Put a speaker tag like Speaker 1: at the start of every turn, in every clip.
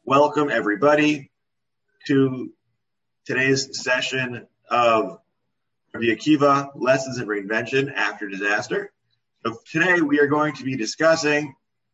Speaker 1: Welcome everybody to today's session of Rabbi Akiva, Lessons in Reinvention After Disaster. So today we are going to be discussing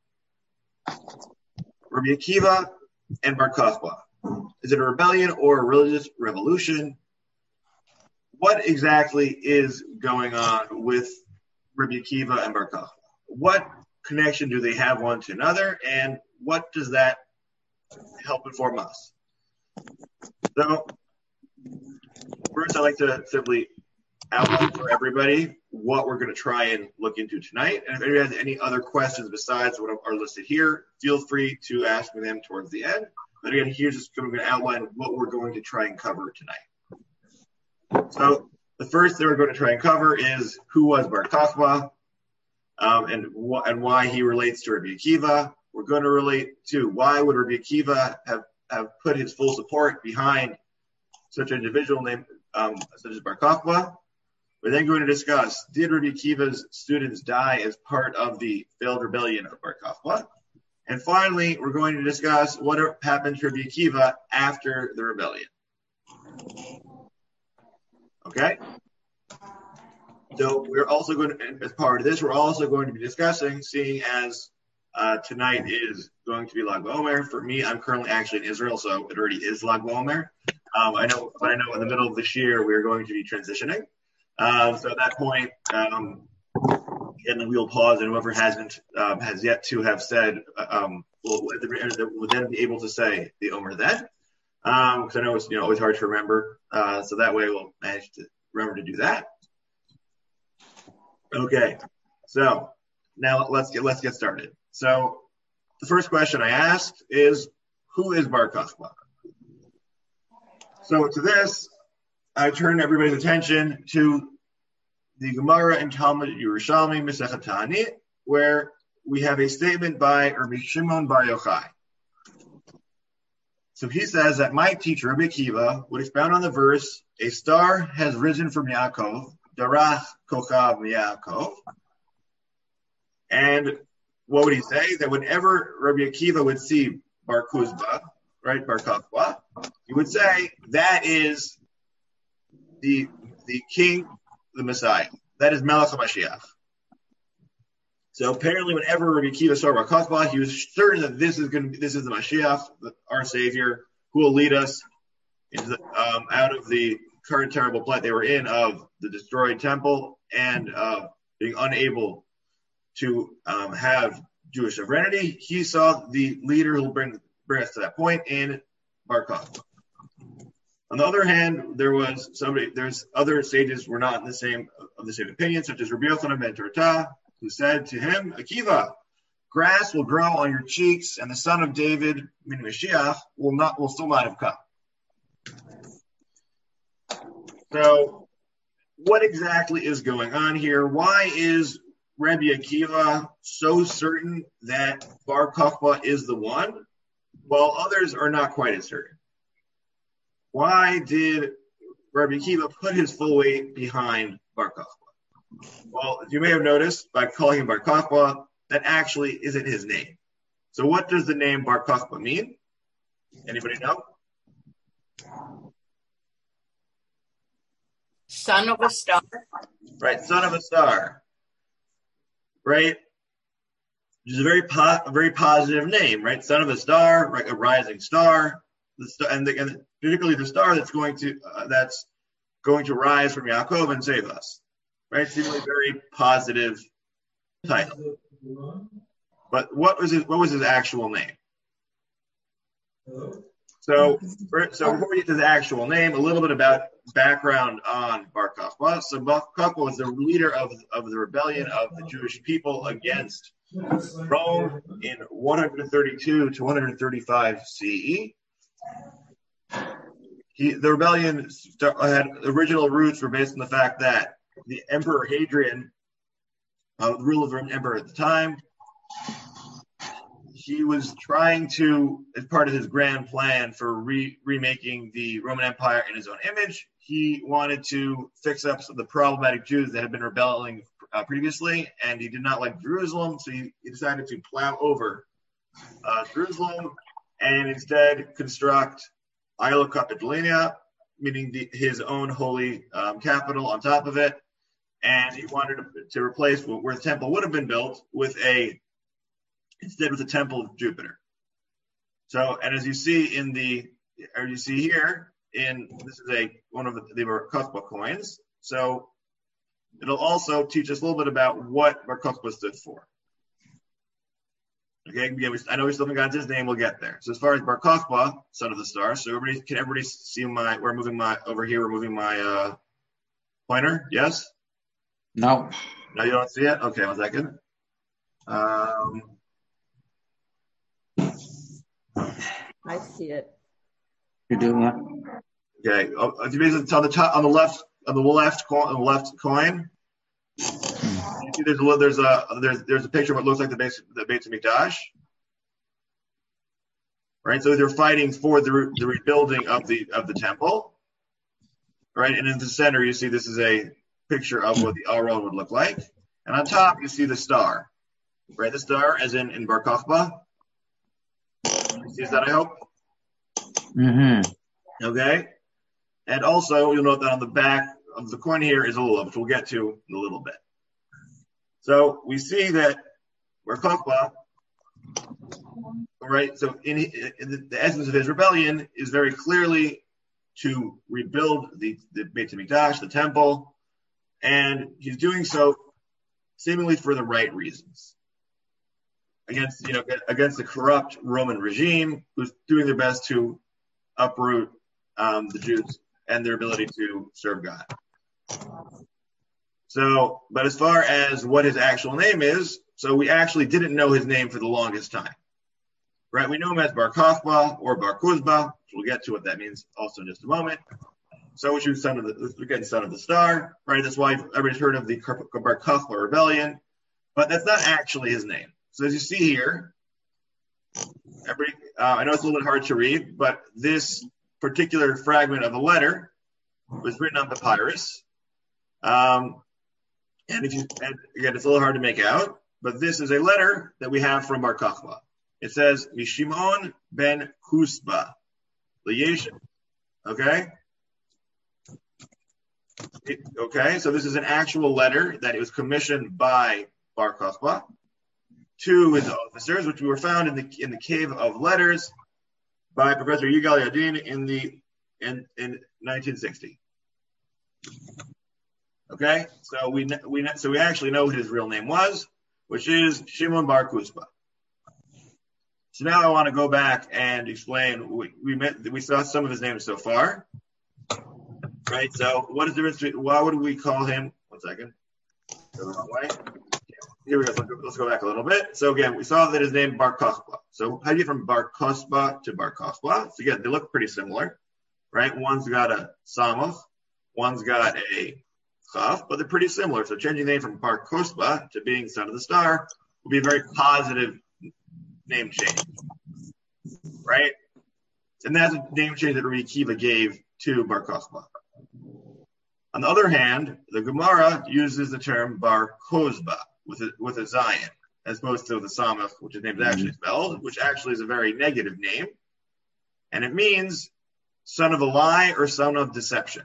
Speaker 1: Rabbi Akiva and Bar Kokhba. Is it a rebellion or a religious revolution? What exactly is going on with Rabbi Akiva and Bar Kokhba? What connection do they have one to another, and what does that help inform us? So, first I'd like to simply outline for everybody what we're going to try and look into tonight. And if anybody has any other questions besides what are listed here, feel free to ask me them towards the end. But again, here's just going to outline what we're going to try and cover tonight. So, the first thing we're going to try and cover is who was Bar Kokhba, and why he relates to Rabbi Akiva. We're going to relate to why would Rabbi Akiva have put his full support behind such an individual named such as Bar Kokhba. We're then going to discuss, did Rabbi Akiva's students die as part of the failed rebellion of Bar Kokhba? And finally, we're going to discuss what happened to Rabbi Akiva after the rebellion. Okay? So we're also going to, as part of this, we're also going to be discussing, seeing as tonight is going to be Lag BaOmer. For me, I'm currently actually in Israel, so it already is Lag BaOmer. I know in the middle of this year we're going to be transitioning. So at that point, and then we'll pause, and whoever has yet to have said, will then be able to say the Omer then. Because I know it's always hard to remember. So that way we'll manage to remember to do that. Okay, so now let's get started. So the first question I asked is, who is Bar Kokhba? So to this, I turn everybody's attention to the Gemara in Talmud Yerushalmi Masechet Ta'anit, where we have a statement by Rabbi Shimon Bar Yochai. So he says that my teacher, Rabbi Akiva, would expound on the verse, a star has risen from Yaakov, Darach Kochav Yaakov. And what would he say? That whenever Rabbi Akiva would see Bar Kokhba, right, Bar Kokhba, he would say, that is the king, the Messiah. That is Melech HaMashiach. So apparently whenever Rabbi Akiva saw Bar Kokhba, he was certain that this is the Mashiach, our Savior, who will lead us into out of the current terrible plight they were in of the destroyed temple and being unable to have Jewish sovereignty. He saw the leader who will bring us to that point in Bar Kokhba. On the other hand, there's other sages who were not of the same opinion, such as Rabbi Yochanan ben Torah, who said to him, Akiva, grass will grow on your cheeks, and the son of David, meaning Mashiach, will still not have come. So, what exactly is going on here? Why is Rabbi Akiva so certain that Bar Kokhba is the one, while others are not quite as certain? Why did Rabbi Akiva put his full weight behind Bar Kokhba? Well, as you may have noticed, by calling him Bar Kokhba, that actually isn't his name. So what does the name Bar Kokhba mean? Anybody know?
Speaker 2: Son of a star.
Speaker 1: Right, son of a star. Right? Which is a very positive name, right? Son of a star, right? A rising star. And particularly the star that's going to rise from Yaakov and save us. Right? Seemingly very positive title. But what was his actual name? So before we get to the actual name, a little bit about background on Bar Kokhba. So Bar Kokhba was the leader of the rebellion of the Jewish people against Rome in 132 to 135 CE. The rebellion had original roots were based on the fact that the Emperor Hadrian, the ruler of the Roman Emperor at the time, he was trying to, as part of his grand plan for remaking the Roman Empire in his own image, he wanted to fix up some of the problematic Jews that had been rebelling previously, and he did not like Jerusalem, so he decided to plow over Jerusalem and instead construct Aila Capitoline, meaning his own holy capital on top of it. And he wanted to replace where the temple would have been built instead with the temple of Jupiter. So, and as you see here, this is one of the Bar Kokhba coins. So it'll also teach us a little bit about what Bar Kokhba stood for. Okay, I know we still haven't got his name. We'll get there. So as far as Bar Kokhba, son of the star. So can everybody see we're moving my pointer? Yes.
Speaker 2: No.
Speaker 1: No, you don't see it. Okay, 1 second.
Speaker 3: I see it.
Speaker 2: You do, yeah.
Speaker 1: Okay. It's on the top, on the left coin. You see there's a picture of what looks like the Beit Hamikdash. Right. So they're fighting for the rebuilding of the temple. Right. And in the center, you see this is a picture of what the Aron would look like. And on top, you see the star. Right. The star, as in Bar Kokhba. You see that, I hope?
Speaker 2: Mm-hmm.
Speaker 1: Okay. And also, you'll note that on the back of the coin here is a lulav, which we'll get to in a little bit. So we see that Bar Kokhba, right? So in the essence of his rebellion is very clearly to rebuild the Beit HaMikdash, the temple, and he's doing so seemingly for the right reasons. Against the corrupt Roman regime, who's doing their best to uproot the Jews and their ability to serve God. So, but as far as what his actual name is, so we actually didn't know his name for the longest time. Right? We know him as Bar Kokhba or Bar Kuzba, which we'll get to what that means also in just a moment. So which is son of the star, right? That's why everybody's heard of the Bar Kokhba rebellion, but that's not actually his name. So as you see here, I know it's a little bit hard to read, but this particular fragment of a letter was written on papyrus. And again, it's a little hard to make out, but this is a letter that we have from Bar Kokhba. It says, Mishimon ben Kusba, Liyeshin. Okay? Okay, so this is an actual letter that it was commissioned by Bar Kokhba to his officers, which were found in the cave of letters by Professor Yigal Yadin in 1960. Okay, so we actually know what his real name was, which is Shimon Bar Kusba. So now I want to go back and explain. We saw some of his names so far, right? So what is the difference? Why would we call him? 1 second. Go the wrong way. Here we go. Let's go back a little bit. So again, we saw that his name Bar Kokhba. So how do you get from Bar Kokhba to Bar Kokhba? So again, they look pretty similar, right? One's got a Samach, one's got a Chaf, but they're pretty similar. So changing the name from Bar Kokhba to being son of the star will be a very positive name change, right? And that's a name change that Rabbi Akiva gave to Bar Kokhba. On the other hand, the Gemara uses the term Bar Kozba with a Zayin, as opposed to the Samach, which his name is actually spelled, which actually is a very negative name. And it means son of a lie or son of deception.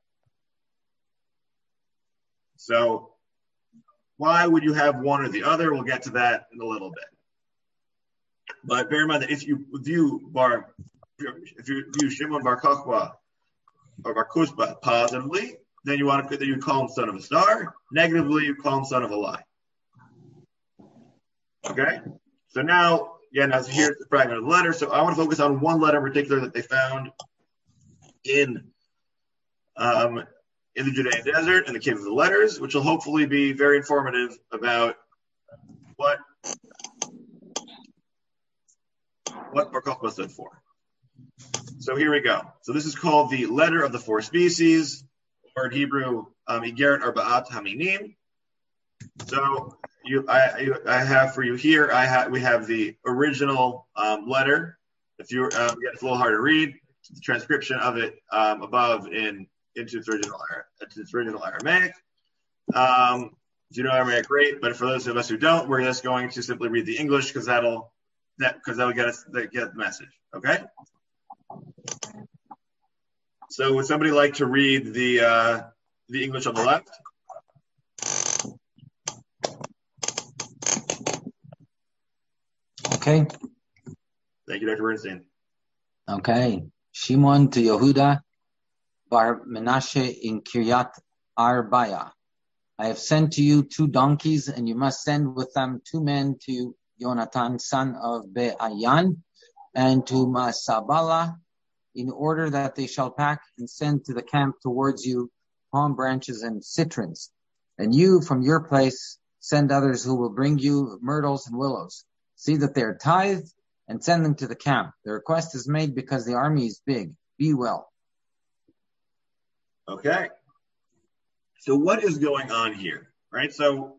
Speaker 1: So why would you have one or the other? We'll get to that in a little bit. But bear in mind that if you view Shimon Bar Kokhba or Bar Kusba positively, then you call him son of a star. Negatively, you call him son of a lie. Okay? So now, again, here's the fragment of the letter. So I want to focus on one letter in particular that they found in the Judean desert, in the Cave of the Letters, which will hopefully be very informative about what Bar Kokhba stood for. So here we go. So this is called the Letter of the Four Species, or in Hebrew, Igeret Arba'at Haminim. So I have for you here, we have the original letter. If you again, it's a little hard to read. The transcription of it above into its original Aramaic. If you know Aramaic, great. But for those of us who don't, we're just going to simply read the English because that'll because that would get the message. Okay. So would somebody like to read the English on the left?
Speaker 2: Okay.
Speaker 1: Thank you, Dr. Bernstein.
Speaker 2: Okay. Shimon to Yehuda bar Menashe in Kiryat Arba'a. I have sent to you 2 donkeys, and you must send with them 2 men to Yonatan, son of Be'ayan, and to Masabala, in order that they shall pack and send to the camp towards you palm branches and citrons. And you, from your place, send others who will bring you myrtles and willows. See that they are tithed, and send them to the camp. The request is made because the army is big. Be well.
Speaker 1: Okay. So what is going on here, right? So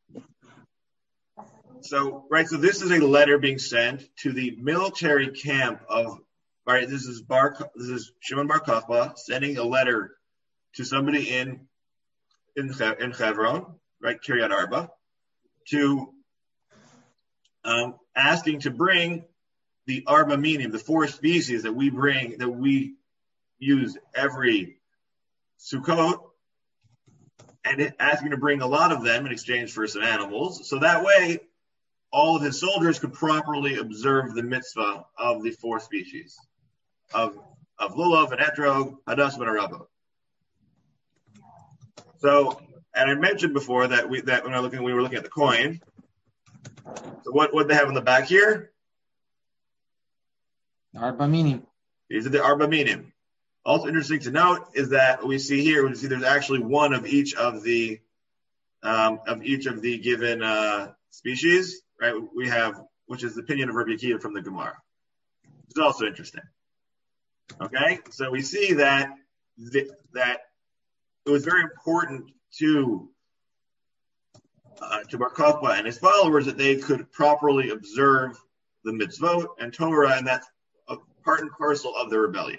Speaker 1: this is a letter being sent to the military camp of, right? This is Shimon bar Kokhba sending a letter to somebody in Hebron, right? Kiryat Arba, to asking to bring the Arba minim, the 4 species that we use every Sukkot, and asking to bring a lot of them in exchange for some animals. So that way, all of his soldiers could properly observe the mitzvah of the 4 species of lulav and etrog, hadass and araba. So, and I mentioned before that we were looking at the coin. So what they have in the back here?
Speaker 2: Arba minim.
Speaker 1: These are the Arba minim. Also interesting to note is that we see there's actually one of each of the given species, right? We have, which is the opinion of Rabbi Akiva from the Gemara. It's also interesting. Okay, so we see that it was very important to Bar Kokhba and his followers that they could properly observe the mitzvot and Torah, and that's a part and parcel of the rebellion.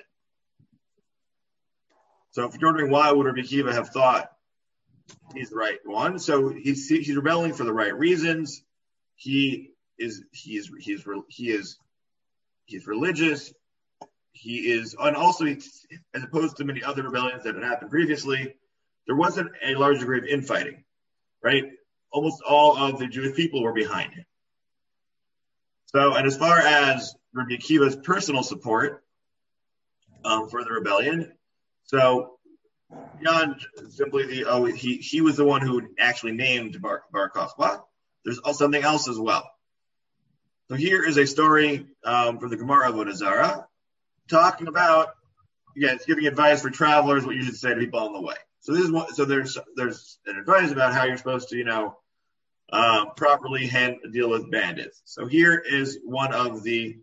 Speaker 1: So if you're wondering why would Rabbi Akiva have thought he's the right one, so he's rebelling for the right reasons. He is religious. He is, and also as opposed to many other rebellions that had happened previously, there wasn't a large degree of infighting, right? Almost all of the Jewish people were behind him. So, and as far as Rabbi Akiva's personal support for the rebellion, so beyond simply he was the one who actually named Bar Kokhba, there's also something else as well. So here is a story from the Gemara of Avodah Zarah, talking about, it's giving advice for travelers, what you should say to people on the way. So this is there's an advice about how you're supposed to, properly deal with bandits. So here is one of the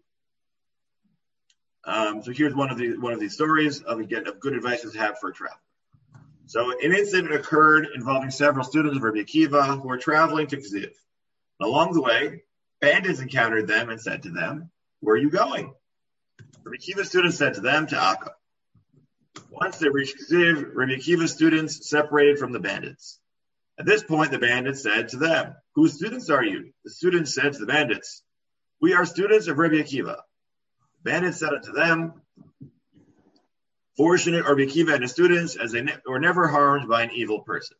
Speaker 1: these stories of good advice to have for a traveler. So an incident occurred involving several students of Rabbi Akiva who were traveling to Kziv. Along the way, bandits encountered them and said to them, "Where are you going?" Rabbi Akiva's students said to them, "To Akka." Once they reached Kziv, Rabbi Akiva's students separated from the bandits. At this point, the bandits said to them, "Whose students are you?" The students said to the bandits, "We are students of Rabbi Akiva." The bandits said unto them, "Fortunate are Rabbi Akiva and his students, as they were never harmed by an evil person."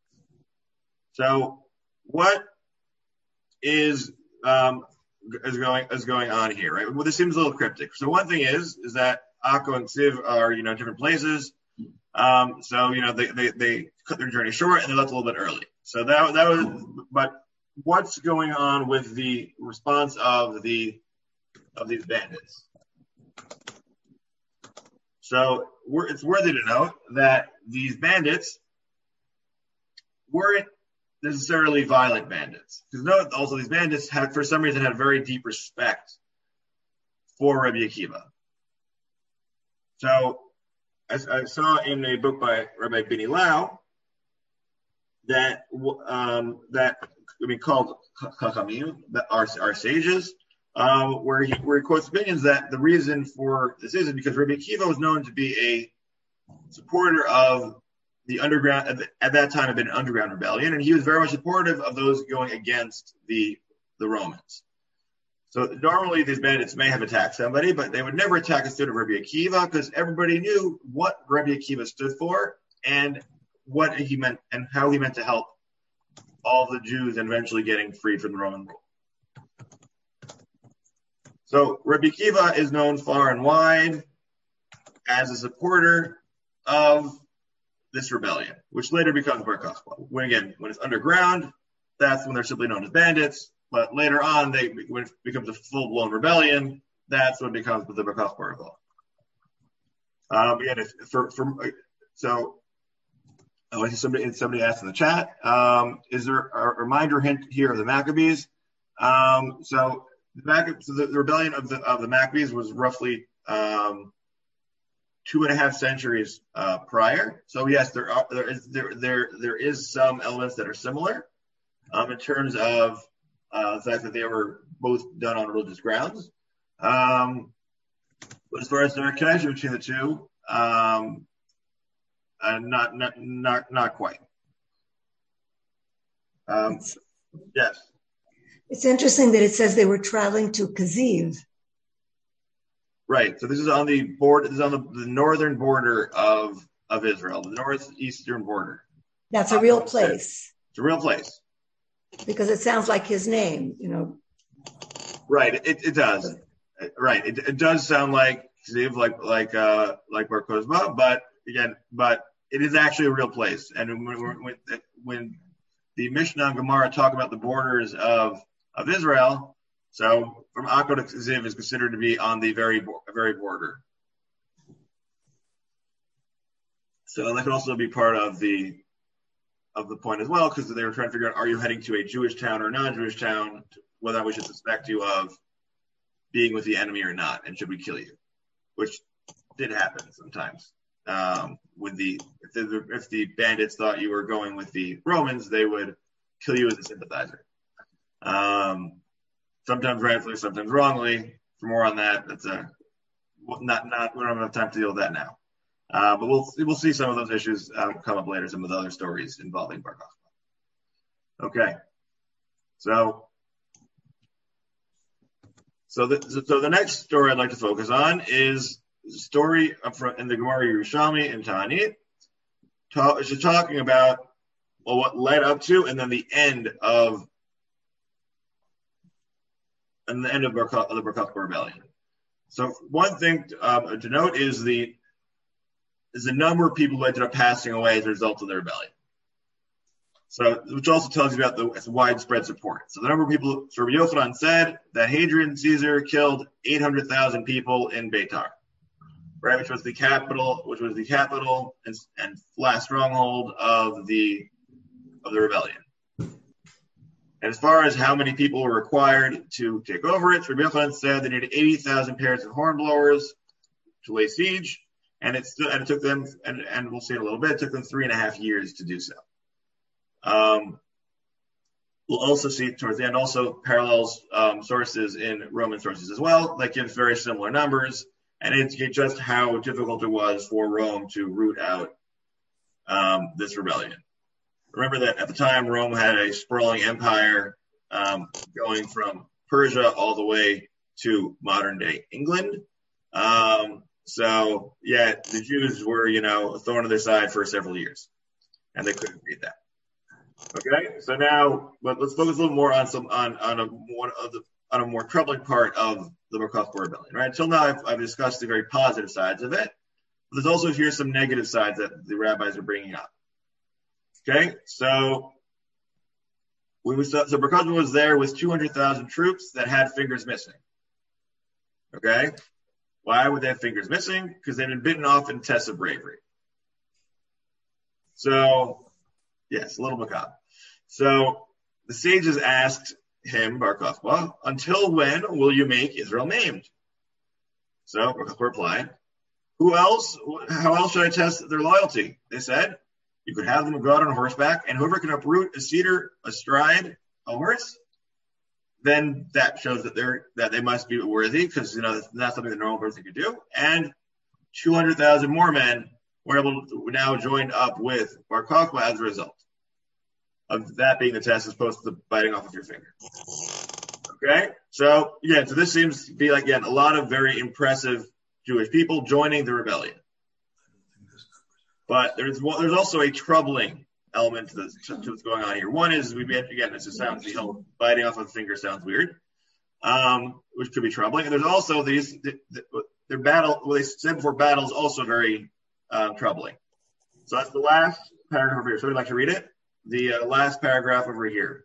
Speaker 1: So, what is going on here, right? Well, this seems a little cryptic. So, one thing is that Akko and Kziv are, different places. So, they cut their journey short and they left a little bit early. So that was, but what's going on with the response of these bandits? So it's worthy to note that these bandits weren't necessarily violent bandits. Because note also these bandits for some reason had very deep respect for Rabbi Akiva. So as I saw in a book by Rabbi Bini Lau, called Chachamim, that are sages, where he quotes opinions that the reason for this is because Rabbi Akiva was known to be a supporter of the underground, at that time had been an underground rebellion, and he was very much supportive of those going against the Romans. So normally these bandits may have attacked somebody, but they would never attack a student of Rabbi Akiva because everybody knew what Rabbi Akiva stood for and what he meant and how he meant to help all the Jews and eventually getting freed from the Roman rule. So Rabbi Akiva is known far and wide as a supporter of this rebellion, which later becomes Bar Kokhba. When it's underground, that's when they're simply known as bandits. But later on, when it becomes a full-blown rebellion, that's when it becomes the Bar Kokhba revolt. Somebody asked in the chat, is there a reminder hint here of the Maccabees? So the rebellion of the Maccabees was roughly 2.5 centuries prior. So yes, there is some elements that are similar in terms of the fact that they were both done on religious grounds. But as far as the connection between the two, not quite. Yes.
Speaker 4: It's interesting that it says they were traveling to Kaziv.
Speaker 1: Right. So this is on the border. This is on the northern border of Israel, the northeastern border.
Speaker 4: That's a real place.
Speaker 1: It's a real place.
Speaker 4: Because it sounds like his name,
Speaker 1: Right. It does. Right. It does sound like Kaziv, like Bar Kokhba, but it is actually a real place. And when the Mishnah and Gemara talk about the borders of Israel, so from Akko to Kaziv is considered to be on the very border. So that could also be part of the point as well, because they were trying to figure out, are you heading to a Jewish town or a non-Jewish town, whether we should suspect you of being with the enemy or not, and should we kill you? Which did happen sometimes. If the bandits thought you were going with the Romans, they would kill you as a sympathizer. Sometimes rightfully, sometimes wrongly. For more on that, that's we don't have enough time to deal with that now. But we'll see some of those issues come up later. Some of the other stories involving Bar Kokhba. Okay, so the next story I'd like to focus on is the story in the Gemara Yerushalmi and Ta'anit. She's talking about what led up to and then the end of the Bar Kokhba rebellion. So one thing to note is the number of people who ended up passing away as a result of the rebellion. So, which also tells you about the widespread support. So the number of people, so Rabbi Yochanan said that Hadrian Caesar killed 800,000 people in Beitar, right, which was the capital and last stronghold of the rebellion. And as far as how many people were required to take over it, Rabbi Yochanan said they needed 80,000 pairs of hornblowers to lay siege, and it took them, and we'll see in a little bit, it took them 3.5 years to do so. We'll also see towards the end also parallels sources in Roman sources as well that gives very similar numbers and indicate just how difficult it was for Rome to root out this rebellion. Remember that at the time, Rome had a sprawling empire going from Persia all the way to modern-day England. So, the Jews were, a thorn in their side for several years, and they couldn't beat that. Okay, so now let's focus a little more on a more troubling part of the Bar Kokhba rebellion. Right, until now I've discussed the very positive sides of it, but there's also here some negative sides that the rabbis are bringing up. Okay, so Bar Kokhba was there with 200,000 troops that had fingers missing. Okay, why would they have fingers missing? Because they've been bitten off in tests of bravery. So, yes, a little macabre. So the sages asked him, Bar Kokhba, until when will you make Israel maimed? So Bar Kokhba replied, how else should I test their loyalty? They said, you could have them go out on horseback, and whoever can uproot a cedar astride a horse, then that shows that they must be worthy, because that's not something the normal person could do. And 200,000 more men were now joined up with Bar Kokhba as a result of that being the test, as opposed to the biting off of your finger. Okay, so this seems to be like, again, a lot of very impressive Jewish people joining the rebellion. But there's also a troubling element to what's going on here. One is, the whole biting off of the finger sounds weird, which could be troubling. And there's also their battle, what they said before battle, is also very troubling. So that's the last paragraph over here. So I'd like to read it. The last paragraph over here.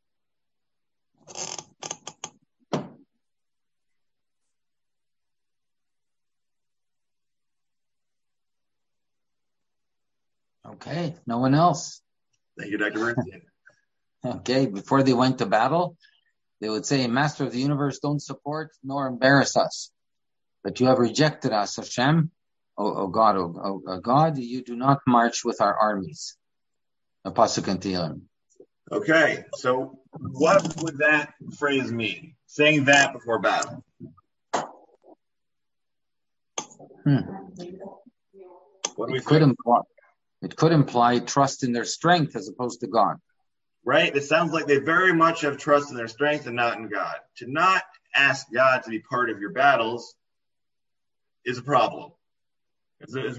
Speaker 2: Okay, no one else.
Speaker 1: Thank you, Dr. Bernstein.
Speaker 2: Okay, before they went to battle, they would say, Master of the universe, don't support nor embarrass us. But you have rejected us, Hashem. O God, O God, you do not march with our armies. The pasuk in Tehillim.
Speaker 1: Okay, so what would that phrase mean? Saying that before battle. What do we think?
Speaker 2: It could imply trust in their strength as opposed to God.
Speaker 1: Right? It sounds like they very much have trust in their strength and not in God. To not ask God to be part of your battles is a problem. As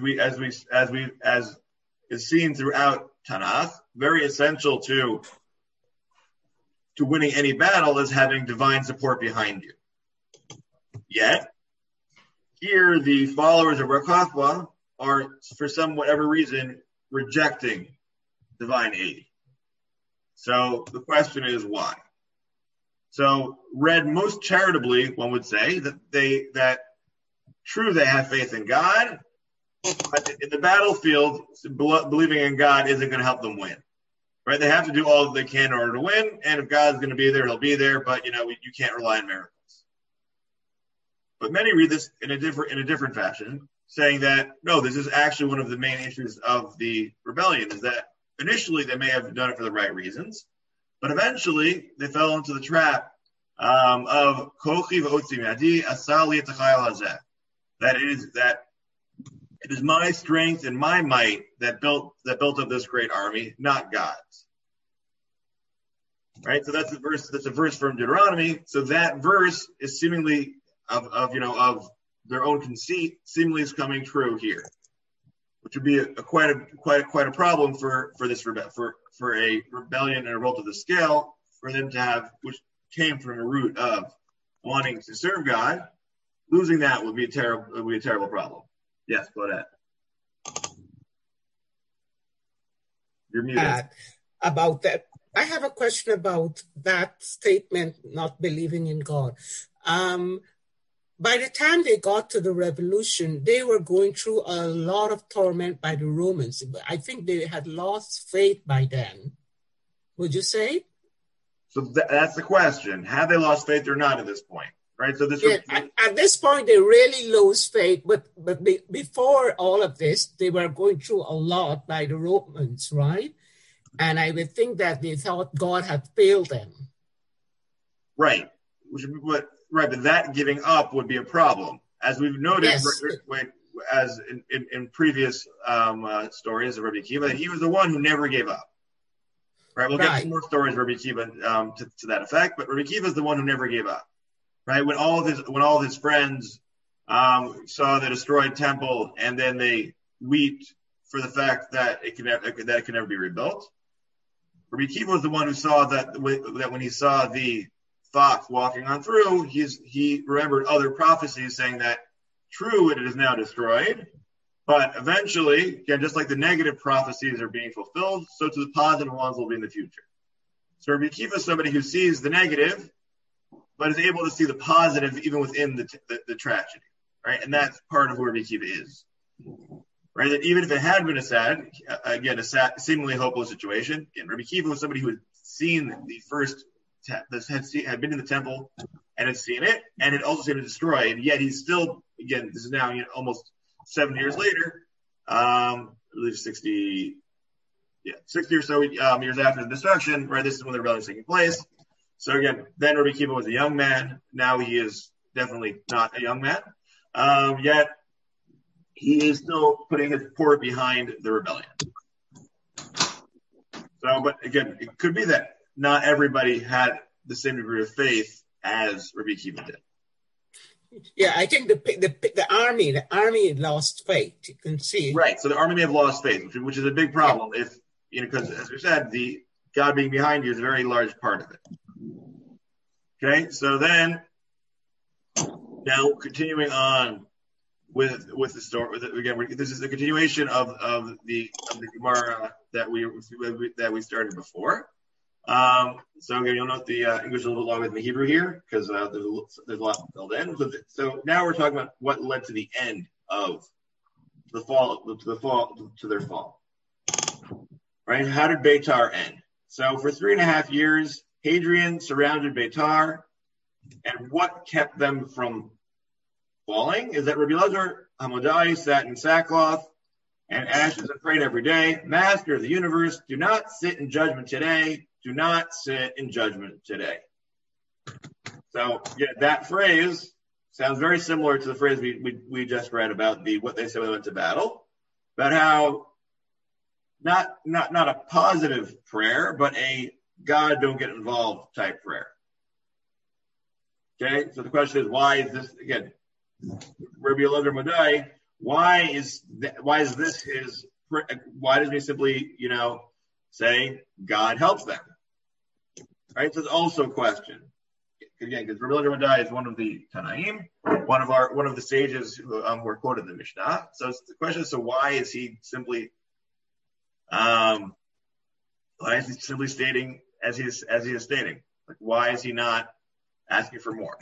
Speaker 1: is seen throughout Tanakh, very essential to winning any battle is having divine support behind you. Yet, here the followers of Bar Kokhba are, for whatever reason, rejecting divine aid. So the question is why? So read most charitably, one would say that true, they have faith in God, but in the battlefield, believing in God isn't going to help them win. Right? They have to do all that they can in order to win, and if God's going to be there, he'll be there, but you can't rely on miracles. But many read this in a different fashion, saying that no, this is actually one of the main issues of the rebellion, is that initially they may have done it for the right reasons, but eventually they fell into the trap of kochi v'otzi mi'adi asal li etachayil hazeh. That it is my strength and my might that built up this great army, not God's. Right? So that's a verse from Deuteronomy. So that verse is seemingly of their own conceit, seemingly is coming true here, which would be quite a problem for a rebellion and a revolt of the scale, for them to have, which came from a root of wanting to serve God. Losing that would be a terrible problem. Yes, go ahead. You're muted.
Speaker 5: About that, I have a question about that statement, not believing in God. By the time they got to the revolution, they were going through a lot of torment by the Romans. I think they had lost faith by then. Would you say? So
Speaker 1: that's the question. Have they lost faith or not at this point? Right. So
Speaker 5: at this point, they really lost faith. But before all of this, they were going through a lot by the Romans, right? And I would think that they thought God had failed them.
Speaker 1: Right. But that giving up would be a problem, as we've noted. Yes. As in previous stories of Rabbi Akiva, he was the one who never gave up. Right. We'll get some more stories of Rabbi Akiva to that effect, but Rabbi Akiva is the one who never gave up. Right. When all of his friends saw the destroyed temple, and then they wept for the fact that it could never be rebuilt. Rabbi Akiva was the one who saw that when he saw the fox walking on through, he remembered other prophecies saying that true, it is now destroyed, but eventually, again, just like the negative prophecies are being fulfilled, so too the positive ones will be in the future. So Rabbi Akiva is somebody who sees the negative, but is able to see the positive even within the tragedy, right? And that's part of who Rabbi Akiva is, right? That even if it had been a seemingly hopeless situation, again, Rabbi Akiva was somebody who had seen the first, had been in the temple and had seen it, and had also seen it destroyed. Yet he's still, again, this is now almost 7 years later, I believe 60 or so years after the destruction, right? This is when the rebellion is taking place. So again, then Rabbi Akiva was a young man. Now he is definitely not a young man. Yet he is still putting his support behind the rebellion. So, but again, it could be that not everybody had the same degree of faith as Rabbi Akiva did.
Speaker 5: Yeah, I think the army lost faith. You can see.
Speaker 1: Right. So the army may have lost faith, which is a big problem. If because as we said, the God being behind you is a very large part of it. Okay. So then, now continuing on with the story. Again, this is the continuation of the Gemara that we started before. So again, you'll note the English is a little bit longer than the Hebrew here because there's a lot filled in. So now we're talking about what led to the end of the fall, to their fall. Right? How did Beitar end? So for 3.5 years, Hadrian surrounded Beitar, and what kept them from falling is that Rabbi Elazar Hamadai sat in sackcloth and ashes and prayed every day, Master of the universe, do not sit in judgment today. Do not sit in judgment today. So yeah, that phrase sounds very similar to the phrase we just read about what they said when they went to battle, about how not a positive prayer, but a God don't get involved type prayer. Okay, so the question is, why is this again? Rabbi Elazar Madai, why doesn't he simply say God helps them? Right, so it's also a question. Again, because Rabbi Elazar Madai is one of the Tanaim, one of the sages who are quoted in the Mishnah. So it's the question is, so why is he simply stating as he is stating? Like, why is he not asking for more?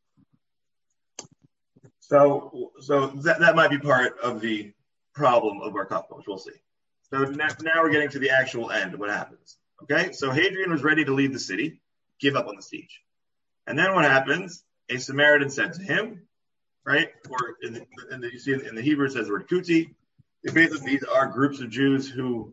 Speaker 1: So that might be part of the problem of Bar Kokhba, which we'll see. So now we're getting to the actual end of what happens. Okay, so Hadrian was ready to leave the city, give up on the siege. And then what happens? A Samaritan said to him, right? Or you see in the Hebrew it says the word kuti. Basically, these are groups of Jews who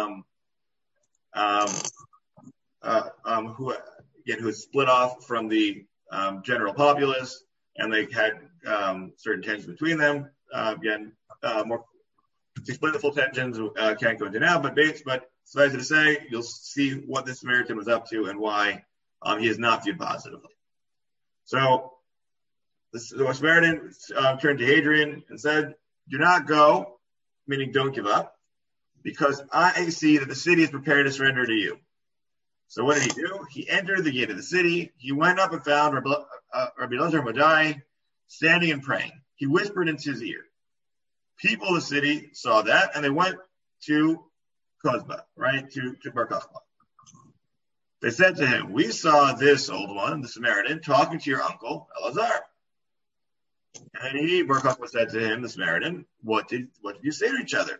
Speaker 1: split off from the general populace, and they had certain tensions between them. More to explain the full tensions, can't go into now, but suffice it to say, you'll see what this Samaritan was up to and why he is not viewed positively. So the Samaritan turned to Hadrian and said, do not go, meaning don't give up, because I see that the city is prepared to surrender to you. So what did he do? He entered the gate of the city. He went up and found Rabbi Elazar Madai standing and praying. He whispered into his ear. People of the city saw that, and they went to Kozba, right, to Bar Kokhba. They said to him, we saw this old one, the Samaritan, talking to your uncle, Elazar. And Bar Kokhba said to him, the Samaritan, what did you say to each other?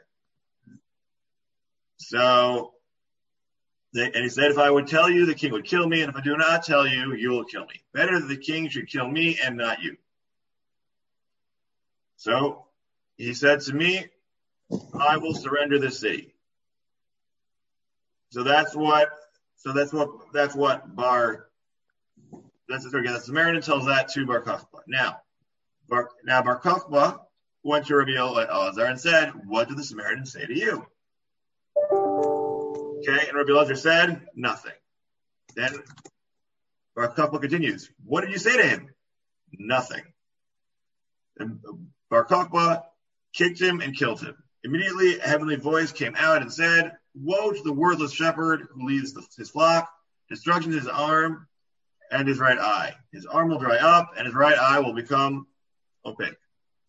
Speaker 1: So, and he said, if I would tell you, the king would kill me, and if I do not tell you, you will kill me. Better that the king should kill me and not you. So he said to me, I will surrender this city. So the Samaritan tells that to Bar Kokhba. Now Bar Kokhba went to Rabbi Elazar and said, what did the Samaritan say to you? Okay, and Rabbi Elazar said, nothing. Then Bar Kokhba continues, what did you say to him? Nothing. And Bar Kokhba kicked him and killed him. Immediately, a heavenly voice came out and said, woe to the worthless shepherd who leads his flock, destruction to his arm and his right eye. His arm will dry up and his right eye will become opaque.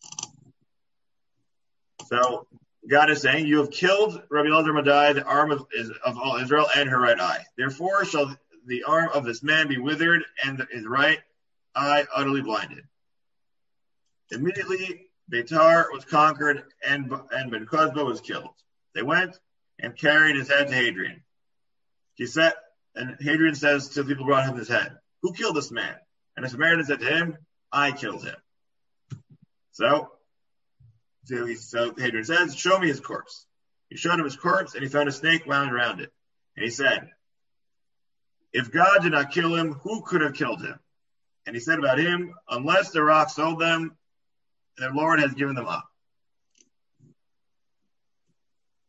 Speaker 1: So God is saying, you have killed Rabbi Elazar Madai, the arm of all Israel, and her right eye. Therefore shall the arm of this man be withered and his right eye utterly blinded. Immediately, Beitar was conquered and Ben Kozba was killed. They went and carried his head to Hadrian. And Hadrian says to the people who brought him his head, who killed this man? And the Samaritan said to him, I killed him. So Hadrian says, show me his corpse. He showed him his corpse, and he found a snake wound around it. And he said, if God did not kill him, who could have killed him? And he said about him, unless the rock sold them, their Lord has given them up.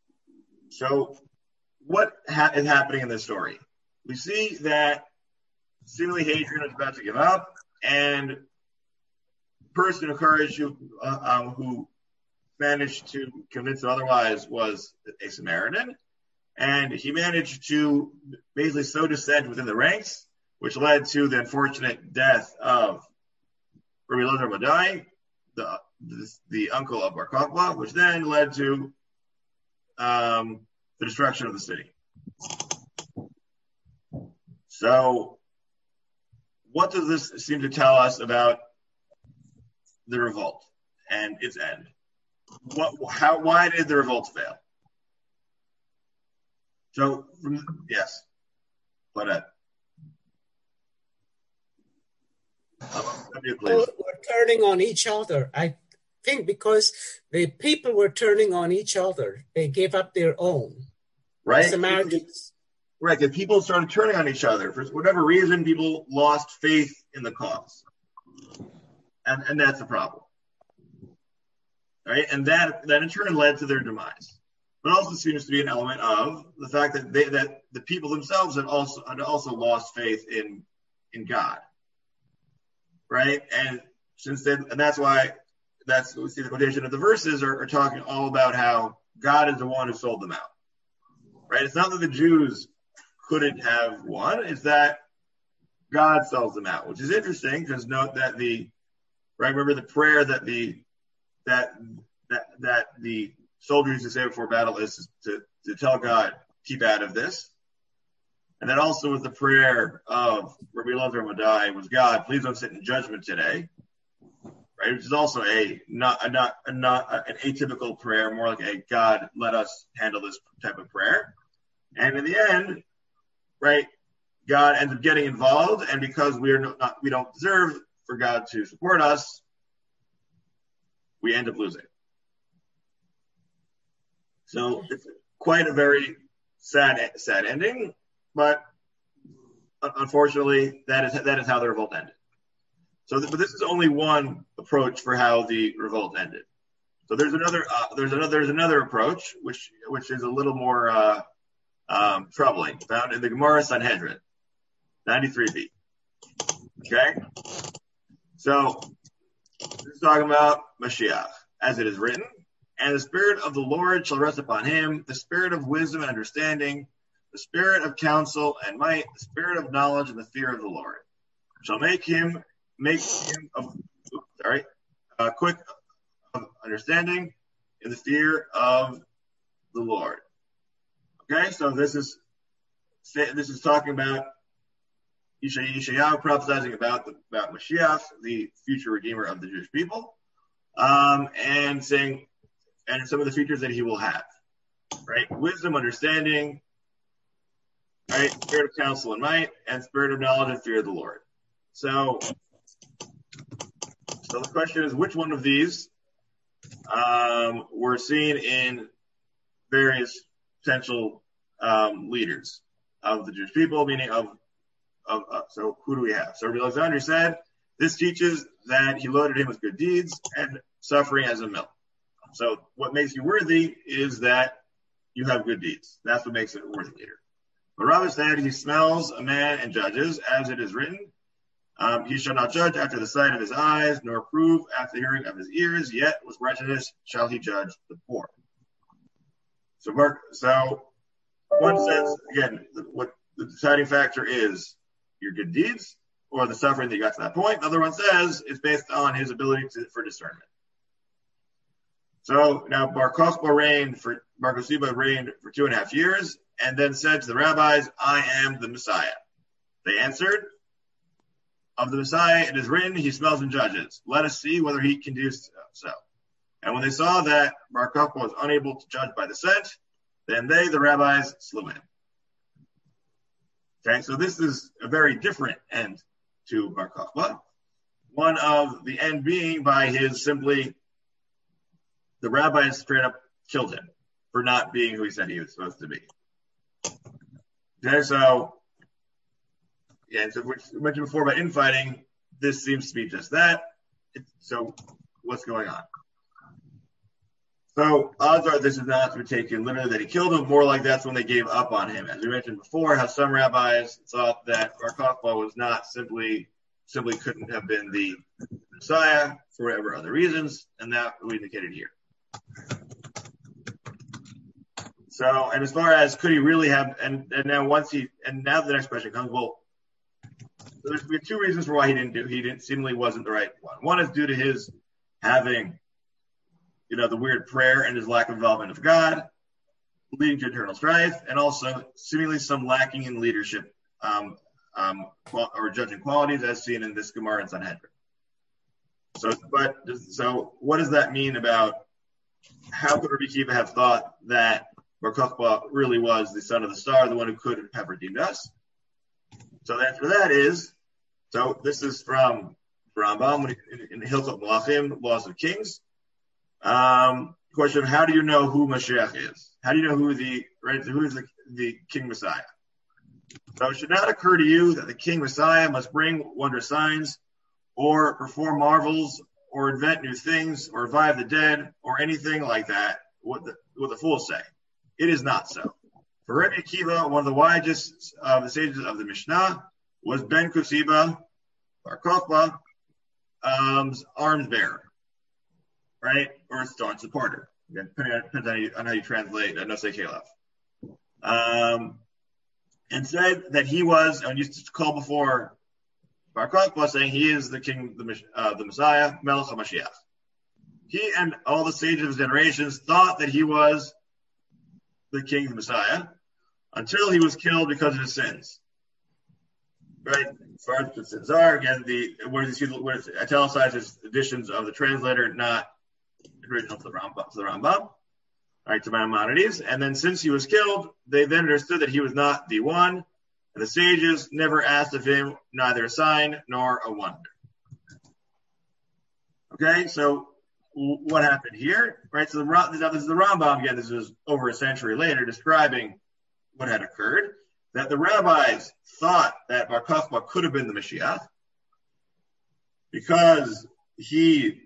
Speaker 1: So what is happening in this story? We see that seemingly Hadrian was about to give up, and the person who managed to convince him otherwise was a Samaritan, and he managed to basically sow dissent within the ranks, which led to the unfortunate death of Rabbi Elazar Madai, the uncle of Bar Kokhba, which then led to the destruction of the city. So, what does this seem to tell us about the revolt and its end? Why did the revolt fail? So, yes, but
Speaker 5: People were turning on each other. I think because the people were turning on each other, they gave up their own.
Speaker 1: Right.
Speaker 5: The Samaritans.
Speaker 1: Right, because people started turning on each other. For whatever reason, people lost faith in the cause. And that's the problem. Right? And that in turn led to their demise. But also seems to be an element of the fact that that the people themselves had also lost faith in God. Right? And that's why we see the quotation of the verses are talking all about how God is the one who sold them out. Right? It's not that the Jews couldn't have won, it's that God sells them out, which is interesting because note that remember the prayer that the soldiers used to say before battle is to tell God, keep out of this. And then also with the prayer of Rabbi Elazar Madai was, God, please don't sit in judgment today. Right, which is also not an atypical prayer, more like a God, let us handle this type of prayer. And in the end, right, God ends up getting involved, and because we don't deserve for God to support us, we end up losing. So it's quite a very sad ending, but unfortunately, that is how the revolt ended. So, but this is only one approach for how the revolt ended. So there's another approach which is a little more troubling, found in the Gemara Sanhedrin, 93b. Okay, so this is talking about Mashiach, as it is written, and the Spirit of the Lord shall rest upon him, the Spirit of wisdom and understanding, the Spirit of counsel and might, the Spirit of knowledge and the fear of the Lord, shall make him quick of understanding in the fear of the Lord. Okay, so this is talking about Yeshayahu prophesizing about Mashiach, the future redeemer of the Jewish people, and saying, and some of the features that he will have, right? Wisdom, understanding, right? Spirit of counsel and might, and spirit of knowledge and fear of the Lord. So the question is, which one of these were seen in various potential leaders of the Jewish people, meaning so who do we have? So Rabbi Alexander said, this teaches that he loaded him with good deeds and suffering as a mill. So what makes you worthy is that you have good deeds. That's what makes it a worthy leader. But Rabbi said, he smells a man and judges, as it is written, he shall not judge after the sight of his eyes, nor approve after the hearing of his ears, yet with righteousness shall he judge the poor. So one says, again, what the deciding factor is your good deeds or the suffering that you got to that point. Another one says it's based on his ability for discernment. So now Bar Kokhba reigned for 2.5 years and then said to the rabbis, I am the Messiah. They answered, of the Messiah, it is written, he smells and judges. Let us see whether he can do so. And when they saw that Bar Kokhba was unable to judge by the scent, then they, the rabbis, slew him. Okay, so this is a very different end to Bar Kokhba. One of the end being by the rabbis straight up killed him for not being who he said he was supposed to be. Okay, so which we mentioned before about infighting, this seems to be just that. So what's going on? So odds are this is not to be taken literally that he killed him. More like that's when they gave up on him. As we mentioned before, how some rabbis thought that Bar Kokhba was not simply couldn't have been the Messiah for whatever other reasons, and that we indicated here. So, and as far as could he really have, and now the next question comes, well, there's two reasons for why he seemingly wasn't the right one. One is due to his having, the weird prayer and his lack of involvement with God, leading to eternal strife, and also seemingly some lacking in leadership or judging qualities, as seen in this Gemara in Sanhedrin. So what does that mean about how could Rabbi Akiva have thought that Bar Kokhba really was the son of the star, the one who could have redeemed us? So the answer to that is, this is from Rambam in Hilchot Melachim, Laws of Kings. Question: how do you know who Mashiach is? How do you know who is the King Messiah? So it should not occur to you that the King Messiah must bring wondrous signs, or perform marvels, or invent new things, or revive the dead, or anything like that. What the fools say. It is not so. For Rabbi Akiva, one of the wisest of the sages of the Mishnah was Ben Kusiba, Bar Kokhba's arms bearer, right? Or staunch supporter. Again, depends on how you translate Nosei Kelev. And said that he was, and used to call before Bar Kokhba, saying he is the king, the Messiah, Melech HaMashiach. He and all the sages of his generations thought that he was the king, the Messiah, until he was killed because of his sins. Right? As far as the sins are, again, where it's italicized is editions of the translator, not original to the Rambam. Right, to Maimonides. And then since he was killed, they then understood that he was not the one, and the sages never asked of him neither a sign nor a wonder. Okay, so what happened here? Right, so this is the Rambam, again, this is over a century later, describing what had occurred, that the rabbis thought that Bar Kokhba could have been the Mashiach because he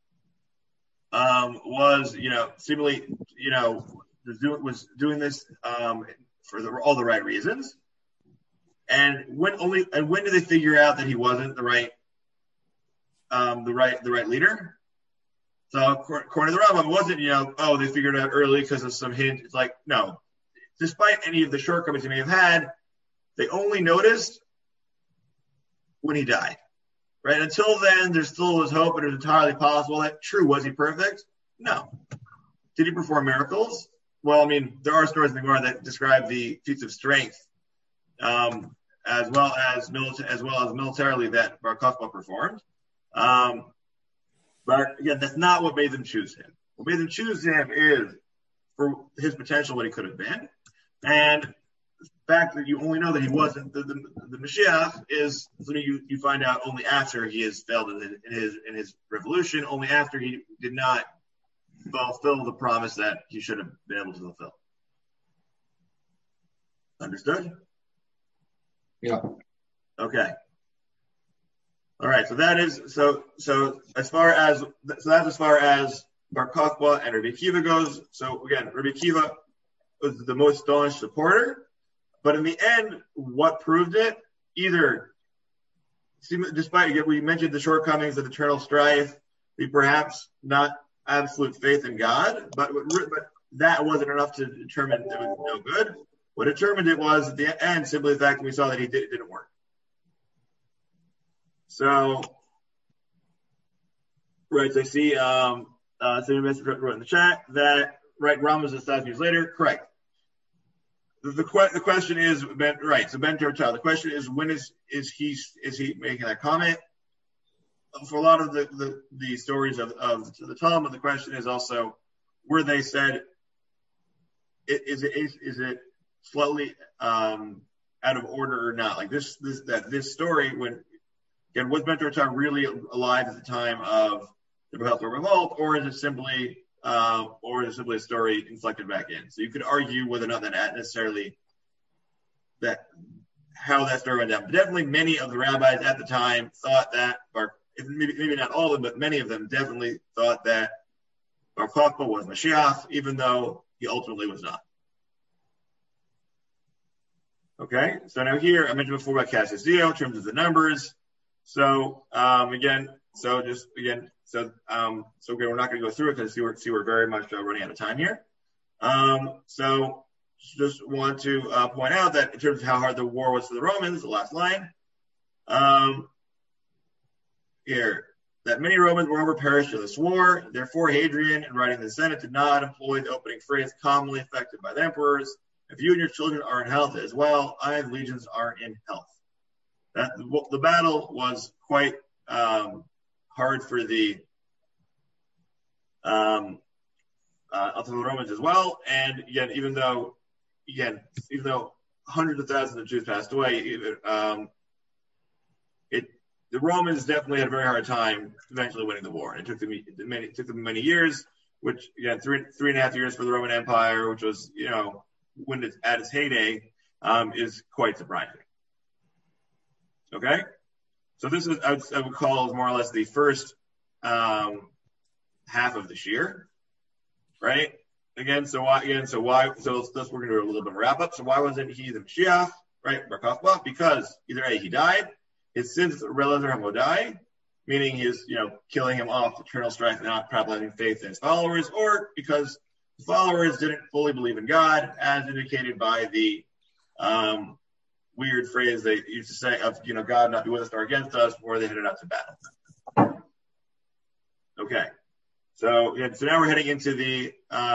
Speaker 1: was, seemingly, was doing this for all the right reasons. And when did they figure out that he wasn't the right leader? So according to the Rambam, it wasn't, they figured it out early because of some hint. It's like, no. Despite any of the shortcomings he may have had, they only noticed when he died. Right? Until then, there still was hope, and it was entirely possible that, true, was he perfect? No. Did he perform miracles? Well, there are stories in the Gemara that describe the feats of strength, as well as militarily that Bar Kokhba performed. But again, that's not what made them choose him. What made them choose him is for his potential, what he could have been, and the fact that you only know that he wasn't the Mashiach is something you find out only after he has failed in his revolution, only after he did not fulfill the promise that he should have been able to fulfill. Understood?
Speaker 2: Yeah.
Speaker 1: Okay. All right. So that's as far as Bar Kokhba and Rabbi Akiva goes. So again, Rabbi Akiva was the most staunch supporter, but in the end, what proved it? Either, despite we mentioned the shortcomings of eternal strife, we perhaps not absolute faith in God, but that wasn't enough to determine it was no good. What determined it was at the end simply the fact that we saw that it didn't work. So, right, so I see, Sammy wrote in the chat that, right, Ram was 1,000 years later. Correct. The question is, right, so Ben Tortel, the question is, when is he making that comment? For a lot of the stories of the Talmud, the question is also, where they said, is it slightly out of order or not? Like this story, when again, was Ben Tortel really alive at the time of the Behelter revolt, or is it simply a story inflected back in? So you could argue whether or not that necessarily how that story went down. But definitely, many of the rabbis at the time thought that, or maybe not all of them, but many of them definitely thought that Bar Kokhba was Mashiach, even though he ultimately was not. Okay, so now here, I mentioned before about Cassius Dio in terms of the numbers. So, again, we're not going to go through it because we're very much running out of time here. So just want to point out that in terms of how hard the war was for the Romans, the last line, here, that many Romans moreover perished in this war. Therefore, Hadrian, in writing to the Senate, did not employ the opening phrase commonly affected by the emperors. If you and your children are in health as well, I and legions are in health. The battle was quite hard for the Romans as well. And again, even though hundreds of thousands of Jews passed away, the Romans definitely had a very hard time eventually winning the war. It took them many years, which again, 3.5 years for the Roman Empire, which was, when it's at its heyday, is quite surprising. Okay, so this is I would call more or less the first half of this year, right? We're going to do a little bit of a wrap up. So why wasn't he the Mashiach, right? Bar Kokhba? Because either A, he died, his sins Eliezer Hamodai, meaning his killing him off, eternal strife, and not properly having faith in his followers, or because the followers didn't fully believe in God, as indicated by the weird phrase they used to say of, God not be with us nor against us, before they headed out to battle. Okay. So now we're heading into the,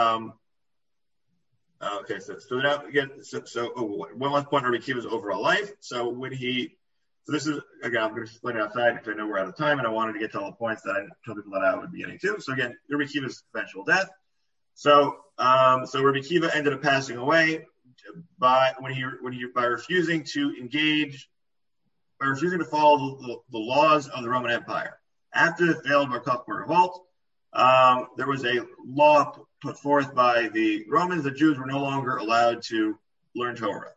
Speaker 1: one last point on Rabbi Akiva's overall life. So this is, again, I'm going to explain it outside because I know we're out of time and I wanted to get to all the points that I told people that I would be getting to. So again, Rabbi Akiva's eventual death. So Rabbi Akiva ended up passing away by refusing to follow the laws of the Roman Empire. After the failed Bar Kokhba revolt, there was a law put forth by the Romans that Jews were no longer allowed to learn Torah.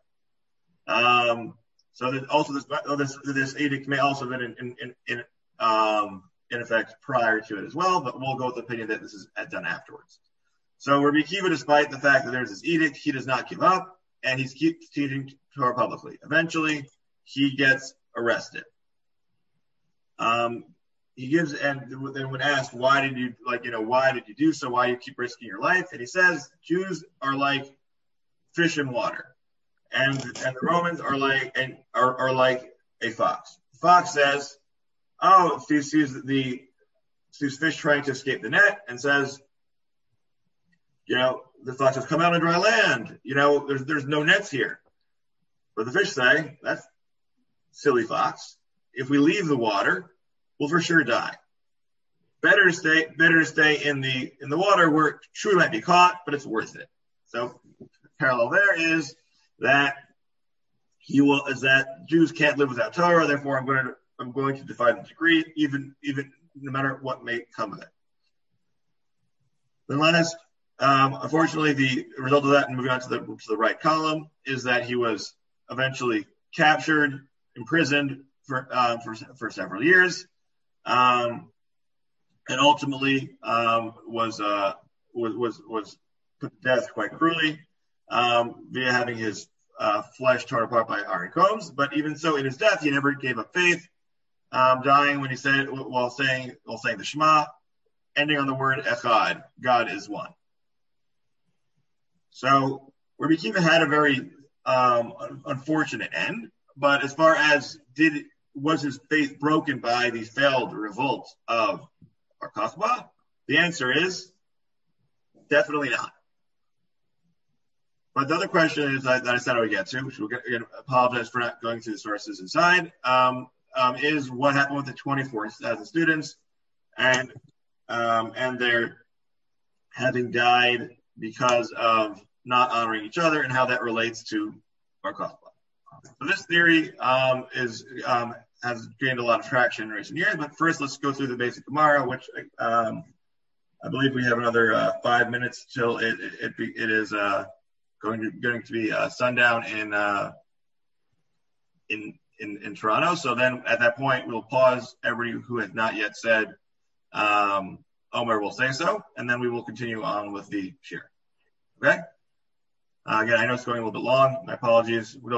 Speaker 1: So that also this edict may also have been in effect prior to it as well, but we'll go with the opinion that this is done afterwards. So Rabbi Akiva, despite the fact that there's this edict, he does not give up, and he keeps teaching Torah publicly. Eventually, he gets arrested. He gives, and then when asked, why did you do so? Why you keep risking your life? And he says, Jews are like fish in water, and the Romans are like a fox. The fox says, "Oh," sees fish trying to escape the net, and says, the fox says, "Come out on dry land. There's no nets here." But the fish say, "That's silly fox. If we leave the water, we'll for sure die. Better to stay in the water where sure we might be caught, but it's worth it." So the parallel there is that Jews can't live without Torah, therefore I'm going to defy the decree, even no matter what may come of it. Then last, unfortunately, the result of that, and moving on to the right column, is that he was eventually captured, imprisoned for several years. And ultimately was put to death quite cruelly via having his flesh torn apart by iron combs. But even so, in his death, he never gave up faith, dying when he said while saying the Shema, ending on the word Echad, God is one. So Rabbi Akiva had a very unfortunate end. But as far as was his faith broken by the failed revolt of Bar Kokhba? The answer is definitely not. But the other question is that I said I would get to, which we'll apologize for not going through the sources inside, is what happened with the 24,000 students and their having died because of not honoring each other and how that relates to Bar Kokhba. So this theory has gained a lot of traction in recent years. But first, let's go through the basic Gemara, which I believe we have another 5 minutes till it is going to be sundown in Toronto. So then, at that point, we'll pause. Everybody who has not yet said Omer will say so, and then we will continue on with the shir. Okay? Again, I know it's going a little bit long. My apologies. But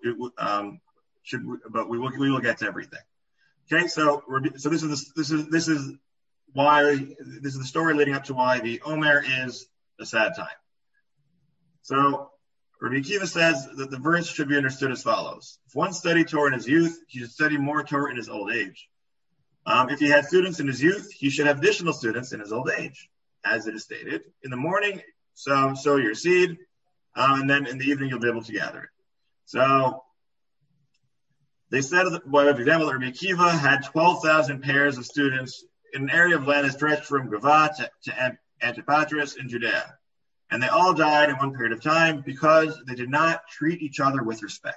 Speaker 1: we will get to everything. Okay, so this is the story leading up to why the Omer is a sad time. So Rabbi Akiva says that the verse should be understood as follows: if one studied Torah in his youth, he should study more Torah in his old age. If he had students in his youth, he should have additional students in his old age, as it is stated. In the morning, sow your seed, and then in the evening you'll be able to gather it. So they said, for example, that Rabbi Akiva had 12,000 pairs of students in an area of land that stretched from Gava to Antipatris in Judea. And they all died in one period of time because they did not treat each other with respect.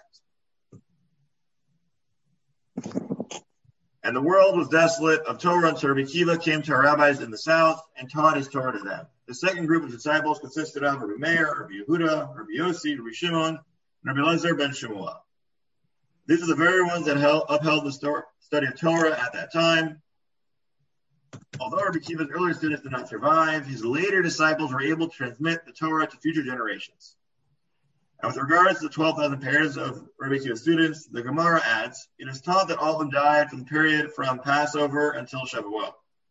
Speaker 1: And the world was desolate of Torah until Rabbi Akiva came to our rabbis in the south and taught his Torah to them. The second group of disciples consisted of Rabbi Meir, Rabbi Yehuda, Rabbi Yossi, Rabbi Shimon, and Rabbi Elazar ben Shemuel. These are the very ones that upheld the study of Torah at that time. Although Rabbi Akiva's earlier students did not survive, his later disciples were able to transmit the Torah to future generations. And with regards to the 12,000 pairs of Rabbi Akiva's students, the Gemara adds, it is taught that all of them died from the period from Passover until Shavuot.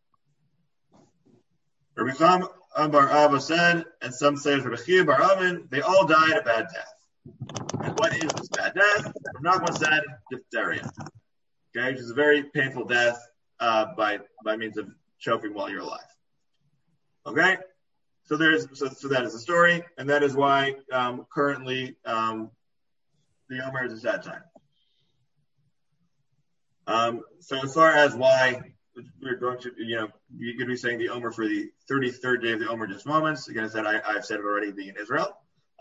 Speaker 1: Rabbi Cham bar Abba said, and some say Rabbi Chia bar Amin, they all died a bad death. And what is this bad death? Rav Nachman said, diphtheria. Okay, which is a very painful death by means of choking while you're alive. Okay, so that is the story, and that is why currently the Omer is a sad time. So as far as why we're going to, you're going to be saying the Omer for the 33rd day of the Omer just moments. Again, I've said it already, being in Israel.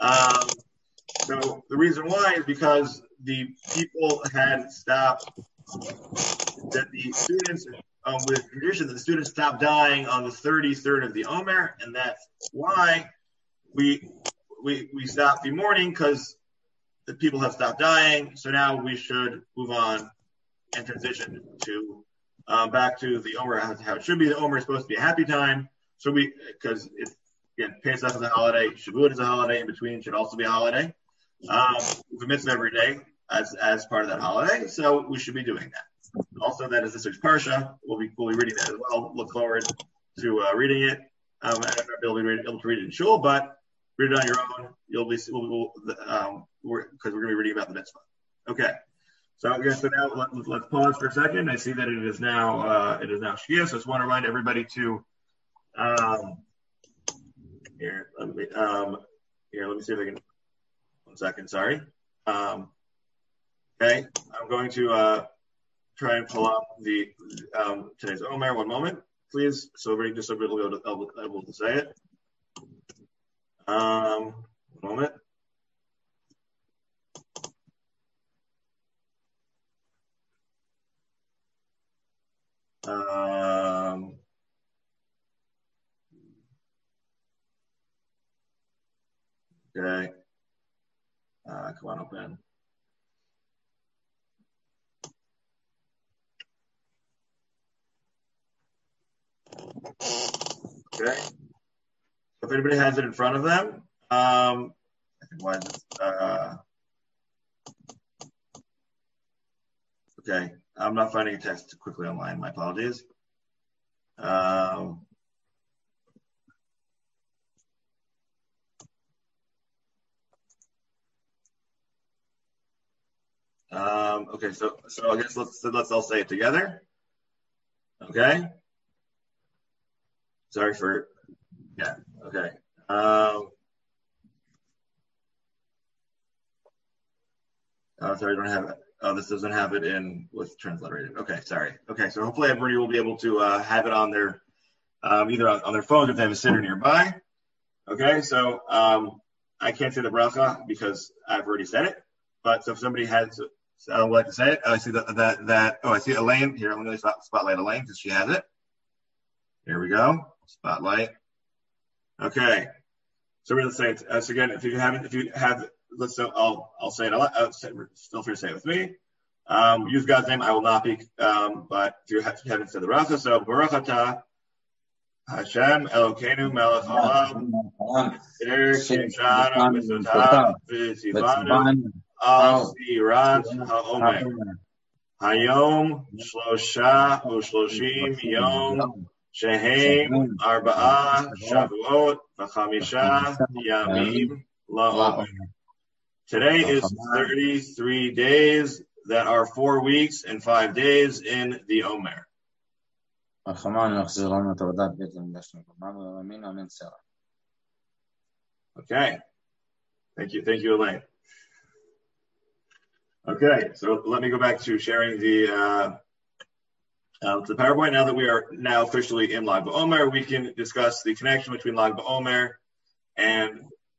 Speaker 1: So the reason why is because the people had stopped, that the students, with a tradition that the students stopped dying on the 33rd of the Omer, and that's why we stopped the mourning, because the people have stopped dying. So now we should move on and transition to back to the Omer, how it should be. The Omer is supposed to be a happy time. So because Pesach is a holiday, Shavuot is a holiday, in between should also be a holiday. With a mitzvah every day as part of that holiday, so we should be doing that. Also, that is this week's parsha. We'll be reading that as well. Look forward to reading it. I don't know if you'll be able to read it in shul, but read it on your own. You'll be because we're going to be reading about the mitzvah. Okay. So now let's pause for a second. I see that it is now Shkia. So I just want to remind everybody to here. Let me see if I can. 1 second. Sorry. Okay. I'm going to try and pull up the today's Omer. 1 moment, please. So everybody will be able to say it. 1 moment. Okay. Come on, open. Okay. If anybody has it in front of them, I think why is this? Okay. I'm not finding a text quickly online. My apologies. Okay, so I guess let's all say it together. Okay. Sorry for, yeah. Okay. Sorry, I don't have it. Oh, this doesn't have it in with transliterated. Okay, sorry. Okay, so hopefully everybody will be able to have it on their either on their phone if they have a sitter nearby. Okay, so I can't say the bracha because I've already said it. But so if somebody has, I would like to say it. I see that. Oh, I see Elaine here. Let me spotlight Elaine because she has it. Here we go. Spotlight. Okay. So we're going to say it. So again, if you have, I'll say it. Feel free to say it with me. Use God's name. I will not be. But if you haven't said the bracha, so baruch atah Hashem Elokeinu melech haolam asher kiddushanu mitzvotav v'tzivanu al sirat haomer hayom shlosha u'shloshim yom shehem arba'a shavuot v'chamisha yamim la'omer. Today is 33 days that are 4 weeks and 5 days in the Omer. Okay. Thank you, Elaine. Okay, so let me go back to sharing the PowerPoint. Now that we are now officially in Lag BaOmer, we can discuss the connection between Lag BaOmer and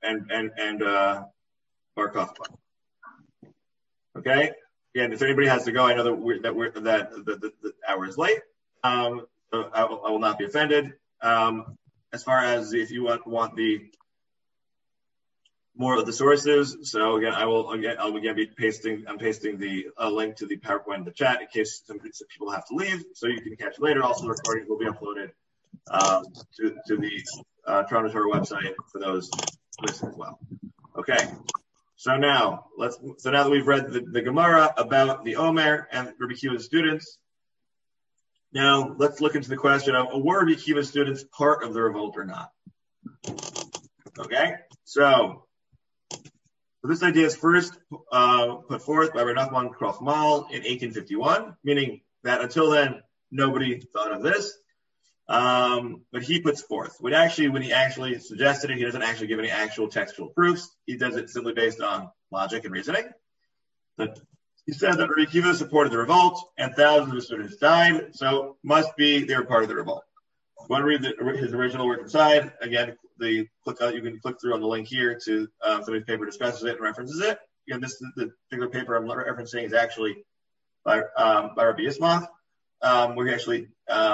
Speaker 1: Bar Kokhba. Okay. Again, if anybody has to go, I know that the hour is late. So I will not be offended. As far as if you want the more of the sources, so again, I'll be pasting the link to the PowerPoint in the chat in case some people have to leave, so you can catch it later. Also, the recording will be uploaded to the Toronto Torah website for those listening as well. Okay. So now that we've read the Gemara about the Omer and Rabbi Akiva's students, now let's look into the question of were Rabbi Akiva's students part of the revolt or not? Okay, so this idea is first put forth by Rabbi Nachman Krochmal in 1851, meaning that until then nobody thought of this. But he puts forth when he actually suggested it, he doesn't actually give any actual textual proofs. He does it simply based on logic and reasoning. But he said that Rabbi Akiva supported the revolt and thousands of students died, so must be they were part of the revolt. If you want to read his original work inside, again, you can click through on the link here to somebody's paper discusses it and references it. Again, the particular paper I'm referencing is actually by Rabbi Yismach, where he actually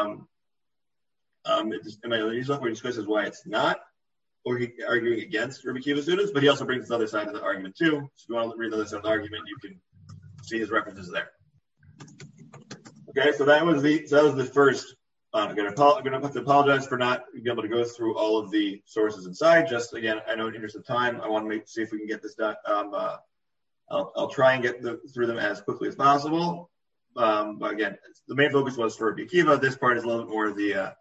Speaker 1: in my newsletter where he discusses why it's not, or he arguing against Rabbi Akiva's students, but he also brings the other side of the argument too. So if you want to read the other side of the argument, you can see his references there. Okay, so that was the first. I'm going to have to apologize for not being able to go through all of the sources inside. Just again, I know in the interest of time, I want to see if we can get this done. I'll try and get through them as quickly as possible. But again, the main focus was for Rabbi Akiva. This part is a little bit more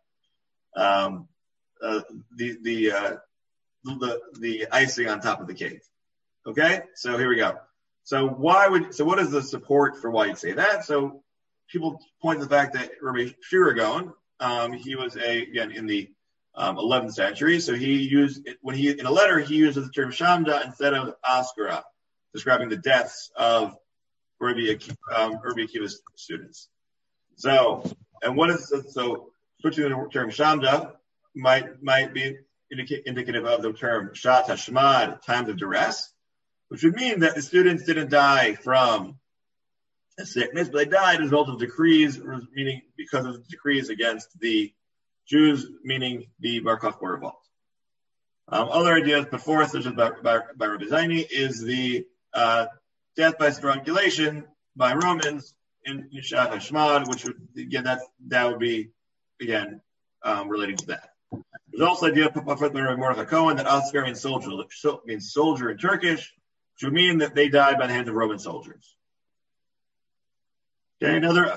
Speaker 1: the icing on top of the cake. Okay, so here we go. So what is the support for why you'd say that? So people point to the fact that Rabbi Shira Gaon, he was in the 11th century. So he used in a letter he uses the term Shamda instead of Askara, describing the deaths of Rabbi Akiva's students. So switching the term Shamda might be indicative of the term Shat Hashmad, times of duress, which would mean that the students didn't die from a sickness, but they died as a result of decrees, meaning because of decrees against the Jews, meaning the Bar Kokhba revolt. Other ideas put forth, such as by Rabbi Zaini, is the death by strangulation by Romans in Shat Hashmad, which would again that would be again relating to that. There's also the idea put forth by Rabbi Mordechai Cohen that Askar means soldier in Turkish, which would mean that they died by the hands of Roman soldiers. Okay, another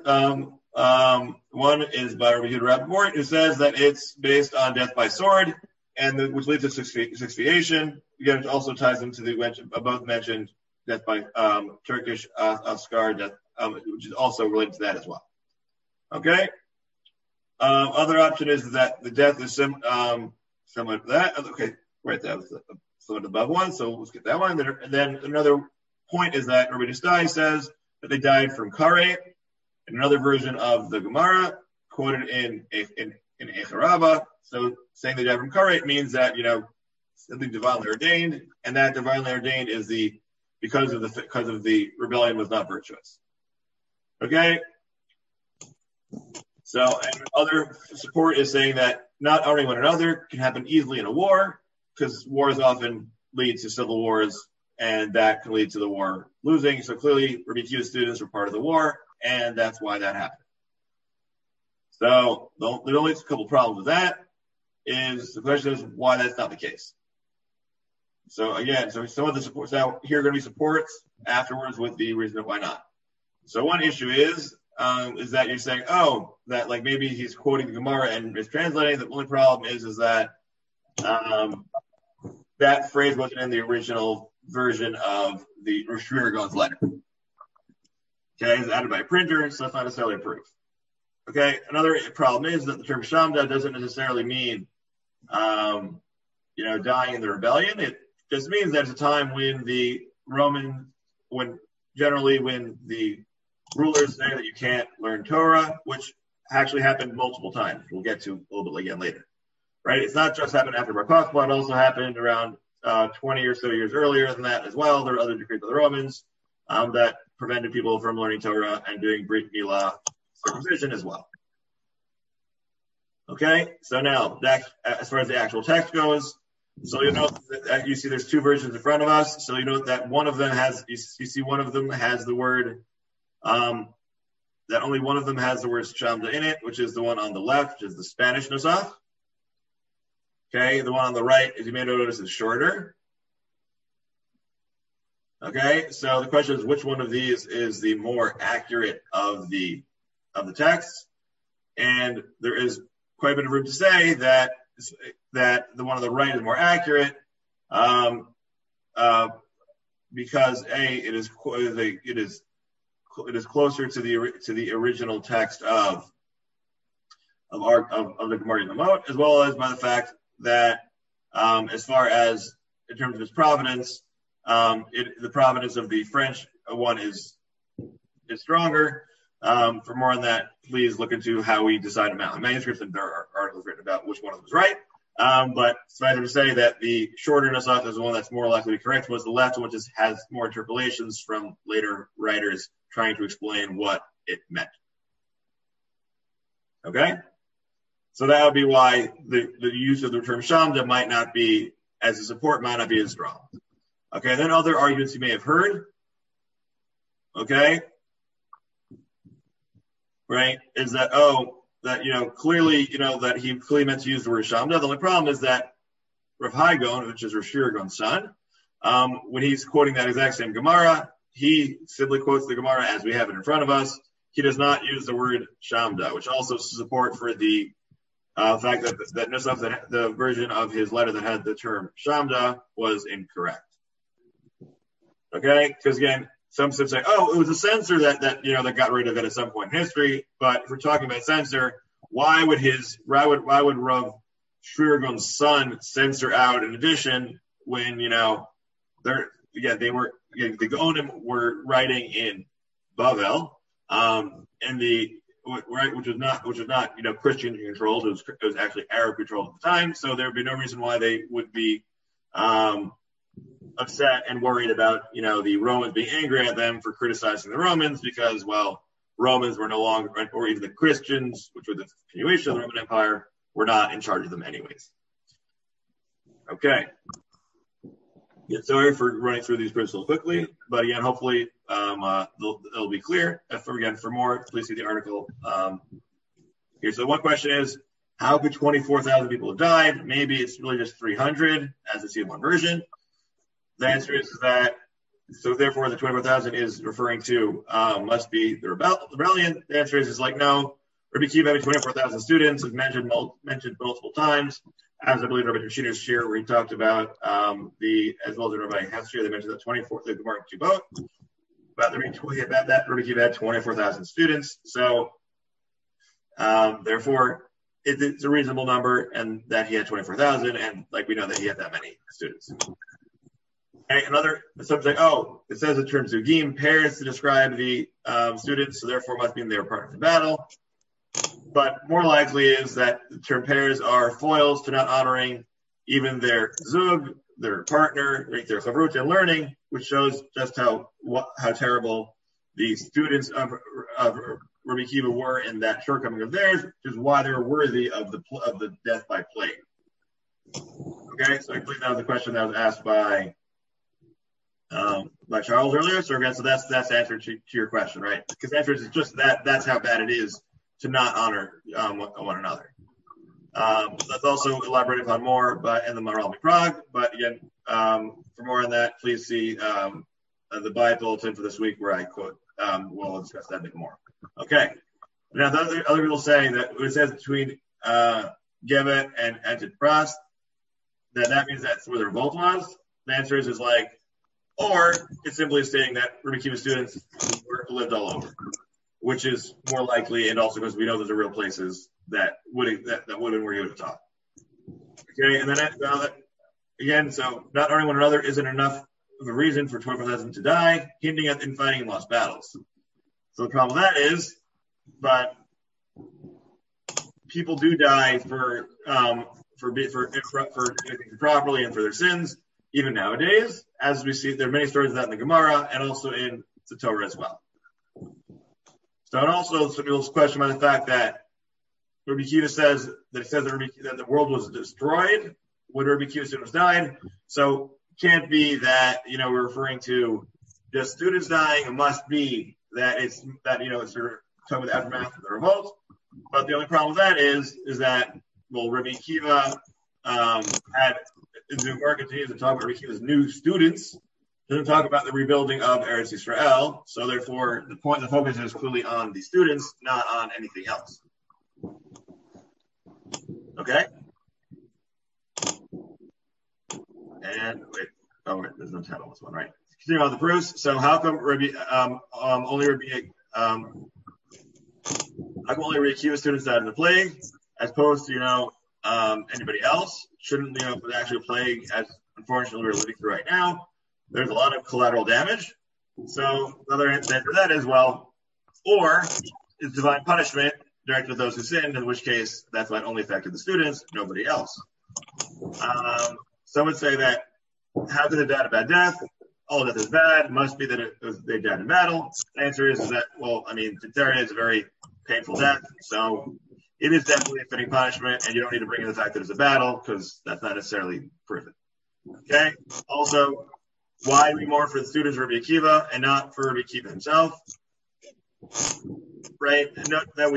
Speaker 1: one is by Rabbi Yehuda Rappaport, who says that it's based on death by sword, and which leads to asphyxiation. Again, it also ties into the both mentioned death by Turkish Askar death, which is also related to that as well. Okay. Other option is that the death is similar to that. Okay, right, that was somewhat above one, so let's get that one. And then another point is that Rabbi Nistai says that they died from karet. In another version of the Gemara, quoted in Echaraba, so saying they died from karet means that something divinely ordained, and that divinely ordained is because of the rebellion was not virtuous. Okay. So, and other support is saying that not honoring one another can happen easily in a war, because wars often lead to civil wars, and that can lead to the war losing. So clearly, Rabbi Akiva's students were part of the war, and that's why that happened. So there's only a couple problems with that. The question is why that's not the case. So again, some of the supports now here are going to be supports afterwards with the reason of why not. So one issue is that you're saying, that like maybe he's quoting the Gemara and mistranslating. The only problem is that that phrase wasn't in the original version of the Rosh Gaon's letter. Okay, it's added by a printer, so that's not necessarily a proof. Okay, another problem is that the term Shamda doesn't necessarily mean, dying in the rebellion. It just means that it's a time when the when the rulers say that you can't learn Torah, which actually happened multiple times. We'll get to a little bit again later. Right? It's not just happened after Bar Kokhba, it also happened around 20 or so years earlier than that as well. There are other decrees of the Romans that prevented people from learning Torah and doing Brit Milah circumcision as well. Okay, so now as far as the actual text goes, so you know that you see there's two versions in front of us. So you know that one of them has the word that only one of them has the word Shamda in it, which is the one on the left, which is the Spanish Nusach. Okay, the one on the right, as you may notice, is shorter. Okay, so the question is which one of these is the more accurate of the text, and there is quite a bit of room to say that the one on the right is more accurate, because it is closer to the original text of the Gemara Yevamot, as well as by the fact that as far as in terms of its provenance, the provenance of the French one is stronger. For more on that, please look into how we decide them out. In manuscripts, and there are articles written about which one of them is right. But suffice it to say that the shorter Nusach is the one that's more likely to be correct, whereas the left one just has more interpolations from later writers trying to explain what it meant. Okay? So that would be why the use of the term Shamda might not be as strong. Okay, then other arguments you may have heard. Okay? Right, is that clearly that he clearly meant to use the word Shamda. The only problem is that Rav Hai Gaon, which is Rosh Gaon's son, when he's quoting that exact same Gemara, he simply quotes the Gemara as we have it in front of us. He does not use the word Shamda, which also support for the fact that Nusach, the version of his letter that had the term Shamda, was incorrect. Okay, because again, some say, it was a censor that got rid of it at some point in history. But if we're talking about censor, why would Rav Shrir Gaon's son censor out an edition when the Gaonim were writing in Bavel, which was not Christian controlled. It was actually Arab controlled at the time. So there would be no reason why they would be upset and worried about the Romans being angry at them for criticizing the Romans, because Romans were no longer, or even the Christians, which were the continuation of the Roman Empire, were not in charge of them anyways. Okay. Yeah, sorry for running through these principles quickly, but again, hopefully they'll be clear. For more, please see the article here. So one question is, how could 24,000 people have died? Maybe it's really just 300, as it's in one version. The answer is that, so therefore the 24,000 is referring to, must be the rebellion. The answer is no. Rabbi Akiva having 24,000 students is mentioned multiple times, as I believe Rabbi Tashiner's share, where he talked about as well as Rabbi Hess share, they mentioned the Gemara Ketubot, about that Rabbi Akiva had 24,000 students. So therefore it's a reasonable number, and that he had 24,000, and we know that he had that many students. Okay, some say, it says the term Zugim, pairs, to describe the students, so therefore must mean they were part of the battle. But more likely is that the term pairs are foils to not honoring even their Zug, their partner, their Chavrut in learning, which shows just how terrible the students of Rabbi Akiva were in that shortcoming of theirs, which is why they're worthy of the death by plague. Okay, so I believe that was the question that was asked by Charles earlier. So again, so that's the answer to your question, right? Because the answer is just that's how bad it is to not honor one another. That's also elaborated upon more in the Maharal Prague. But again, for more on that, please see the Bible bulletin for this week, where I quote. We'll discuss that a bit more. Okay. Now, the other people say that it says between Gevet and Ented Pras, that means that's where the revolt was. The answer is like, or it's simply stating that Rabbi Akiva students lived all over, which is more likely, and also because we know those are real places that would have been where he would have taught. Okay, and then again, so not honoring one another isn't enough of a reason for 24,000 to die, hinting at infighting and lost battles. So the problem with that is, but people do die for properly and for their sins, even nowadays, as we see. There are many stories of that in the Gemara and also in the Torah as well. So, and also some people's question about the fact that Rabbi Akiva says that the world was destroyed when Rabbi Akiva students died. So it can't be that we're referring to just students dying. It must be that it's talking about the aftermath of the revolt. But the only problem with that is that Rabbi Akiva had the Gemara continues to talk about Rabbi Akiva's new students. Doesn't talk about the rebuilding of Eretz Yisrael. So therefore, the focus is clearly on the students, not on anything else. Okay. And wait, there's no title on this one, right? Continue on the proofs. So how come only Rabbi Akiva students died in the plague, as opposed to anybody else? Shouldn't the actual plague, as unfortunately we're living through right now, there's a lot of collateral damage. So the other answer to that is, or is divine punishment directed at those who sinned, in which case that's what only affected the students, nobody else. Some would say that how could they die a bad death? All death is bad. Must be that they died in battle. The answer is that, diphtheria is a very painful death, so it is definitely a fitting punishment, and you don't need to bring in the fact that it's a battle, because that's not necessarily proven. Okay? Also, why do we mourn for the students of Rabbi Akiva and not for Rabbi Akiva himself? Right? Note that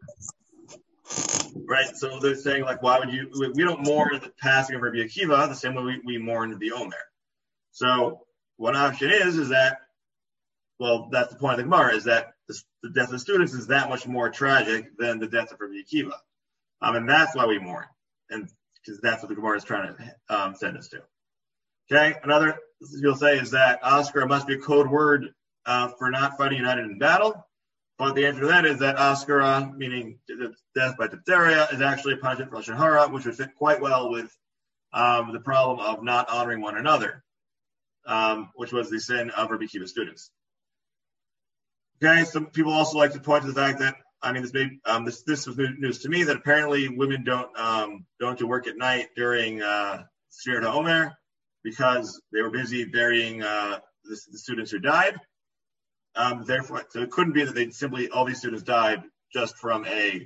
Speaker 1: so they're saying, why would we don't mourn the passing of Rabbi Akiva the same way we mourn the Omer. So one option is that, that's the point of the Gemara, is that the death of students is that much more tragic than the death of Rabbi Akiva. And that's why we mourn. And because that's what the Gemara is trying to send us to. Okay? Another you'll say is that Askara must be a code word for not fighting united in battle. But the answer to that is that Askara, meaning death by diphtheria, is actually a punishment for Lashon Hara, which would fit quite well with the problem of not honoring one another, which was the sin of Rabbi Akiva students. Okay, some people also like to point to the fact that, this was news to me, that apparently women don't do work at night during Sfirat HaOmer, because they were busy burying the students who died. Therefore, so it couldn't be that all these students died just from they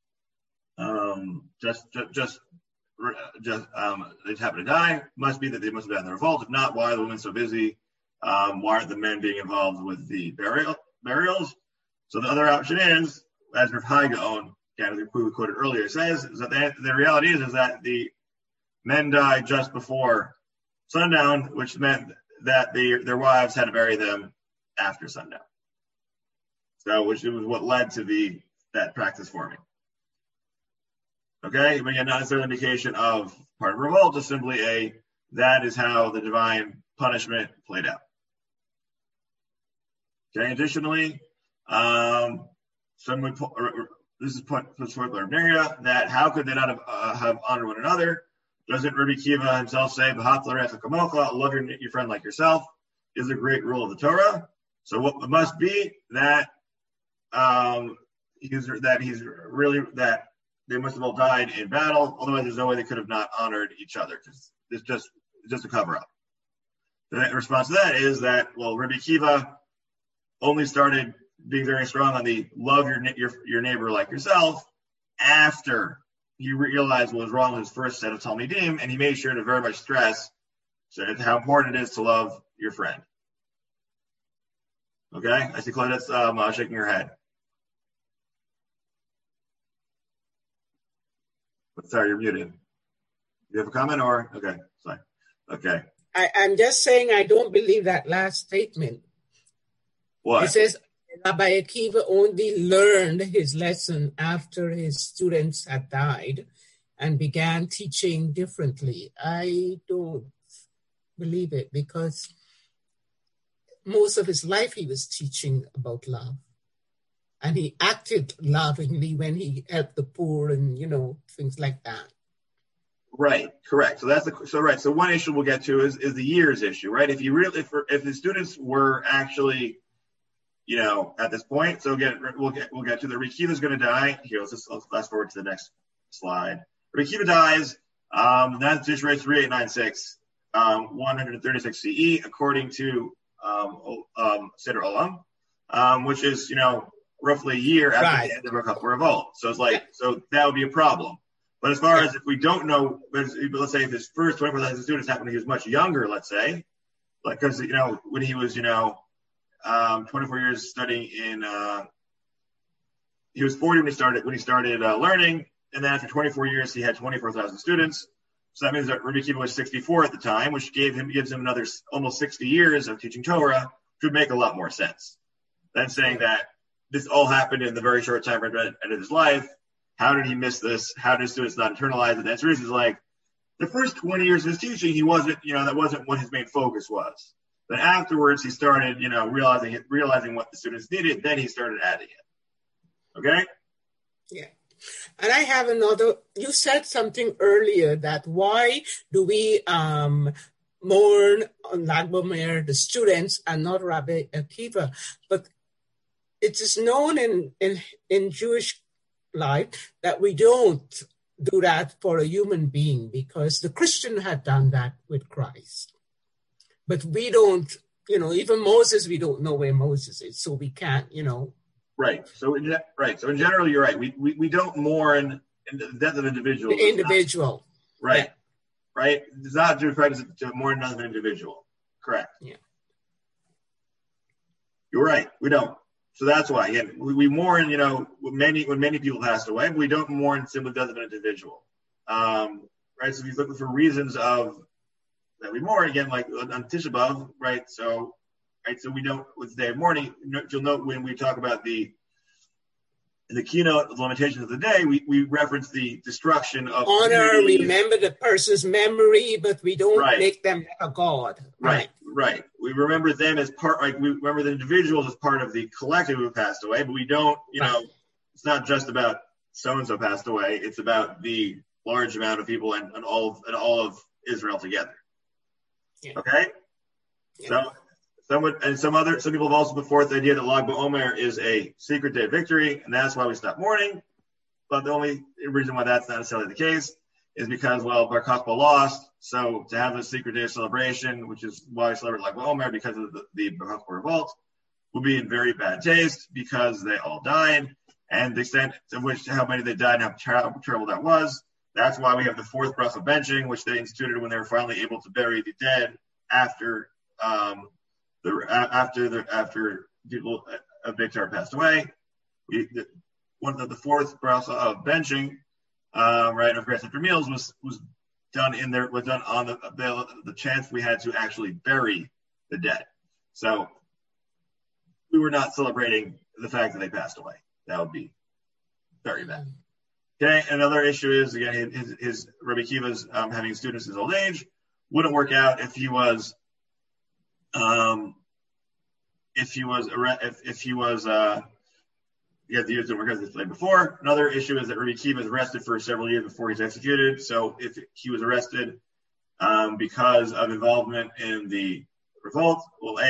Speaker 1: just happened to die. It must be that they must have died in the revolt. If not, why are the women so busy? Why aren't the men being involved with the burials? So the other option is, as Rav Hai Gaon, we quoted earlier, says, is that the reality is that the men died just before sundown, which meant that their wives had to bury them after sundown. So, which was what led to that practice forming. Okay, but again, not necessarily an indication of part of revolt, just simply that is how the divine punishment played out. Okay, additionally, this is put forth by Rabneria, that how could they not have honored one another? Doesn't Rabbi Akiva himself say, love your friend like yourself, is a great rule of the Torah? So what it must be that that they must have all died in battle. Otherwise, there's no way they could have not honored each other, because it's just a cover up. The response to that is that, Rabbi Akiva only started being very strong on the love your neighbor like yourself after he realized what was wrong with his first set of Talmidim, and he made sure to very much stress how important it is to love your friend. Okay, I see Claudette's shaking her head. Sorry, you're muted. You have a comment or? Okay, fine. Okay.
Speaker 5: I'm just saying I don't believe that last statement.
Speaker 1: What?
Speaker 5: It says Rabbi Akiva only learned his lesson after his students had died and began teaching differently. I don't believe it, because most of his life he was teaching about love. And he acted lovingly when he helped the poor and, things like that.
Speaker 1: Right, correct. So one issue we'll get to is the years issue, right? If the students were actually, at this point, so again, we'll get to the Rabbi Akiva is going to die. Here, let's fast forward to the next slide. Rabbi Akiva dies. That's Tishrei 3896, 136 CE, according to Seder Olam, which is roughly a year after the end of Bar Kokhba revolt. So it's so that would be a problem. But as far as if we don't know, let's say if his first 24,000 students happened when he was much younger, let's say, because when he was 24 years studying he was 40 when he started learning, and then after 24 years he had 24,000 students. So that means that Rabbi Akiva was 64 at the time, which gives him another almost 60 years of teaching Torah, which would make a lot more sense than saying that this all happened in the very short time frame at the end of his life. How did he miss this? How did students not internalize it? The answer is the first 20 years of his teaching, he wasn't, that wasn't what his main focus was. Then afterwards, he started, realizing what the students needed. Then he started adding it. Okay?
Speaker 5: Yeah. And I have you said something earlier that why do we mourn on Lag BaOmer, the students, and not Rabbi Akiva? But it is known in Jewish life that we don't do that for a human being, because the Christian had done that with Christ. But we don't, even Moses, we don't know where Moses is, so we can't,
Speaker 1: Right. So in general, you're right. We don't mourn the death of an individual.
Speaker 5: The individual.
Speaker 1: Right.
Speaker 5: Yeah.
Speaker 1: Right. It's not Jewish practice to mourn another individual. Correct.
Speaker 5: Yeah.
Speaker 1: You're right. We don't. So that's why, again, we mourn, when many people passed away, but we don't mourn simply the death of an individual. Right. So if you look for reasons that we mourn, again, like on Tisha B'Av, right? So we don't, with the day of mourning, you'll note when we talk about in the keynote, the limitations of the day, we reference the destruction of
Speaker 5: honor, remember the person's memory, but we don't make them a god.
Speaker 1: Right. We remember them as part, we remember the individuals as part of the collective who passed away, but we don't, it's not just about so-and-so passed away, it's about the large amount of people and all of Israel together. Yeah. Okay? Yeah. Some people have also put forth the idea that Lag BaOmer is a secret day of victory, and that's why we stop mourning. But the only reason why that's not necessarily the case is because, Bar Kokhba lost. So to have a secret day of celebration, which is why we celebrate Lag BaOmer because of the Bar Kokhba revolt, would be in very bad taste because they all died, and the extent to which how many they died and how terrible that was. That's why we have the fourth bracha benching, which they instituted when they were finally able to bury the dead after people of Beit Torah passed away. One of the fourth bracha of benching, of grace after meals was done on the chance we had to actually bury the dead. So we were not celebrating the fact that they passed away. That would be very bad. Okay, another issue is, again, his Rabbi Akiva's having students in his old age wouldn't work out if he was the years didn't work out as they before. Another issue is that Rabbi Akiva is arrested for several years before he's executed. So if he was arrested because of involvement in the revolt,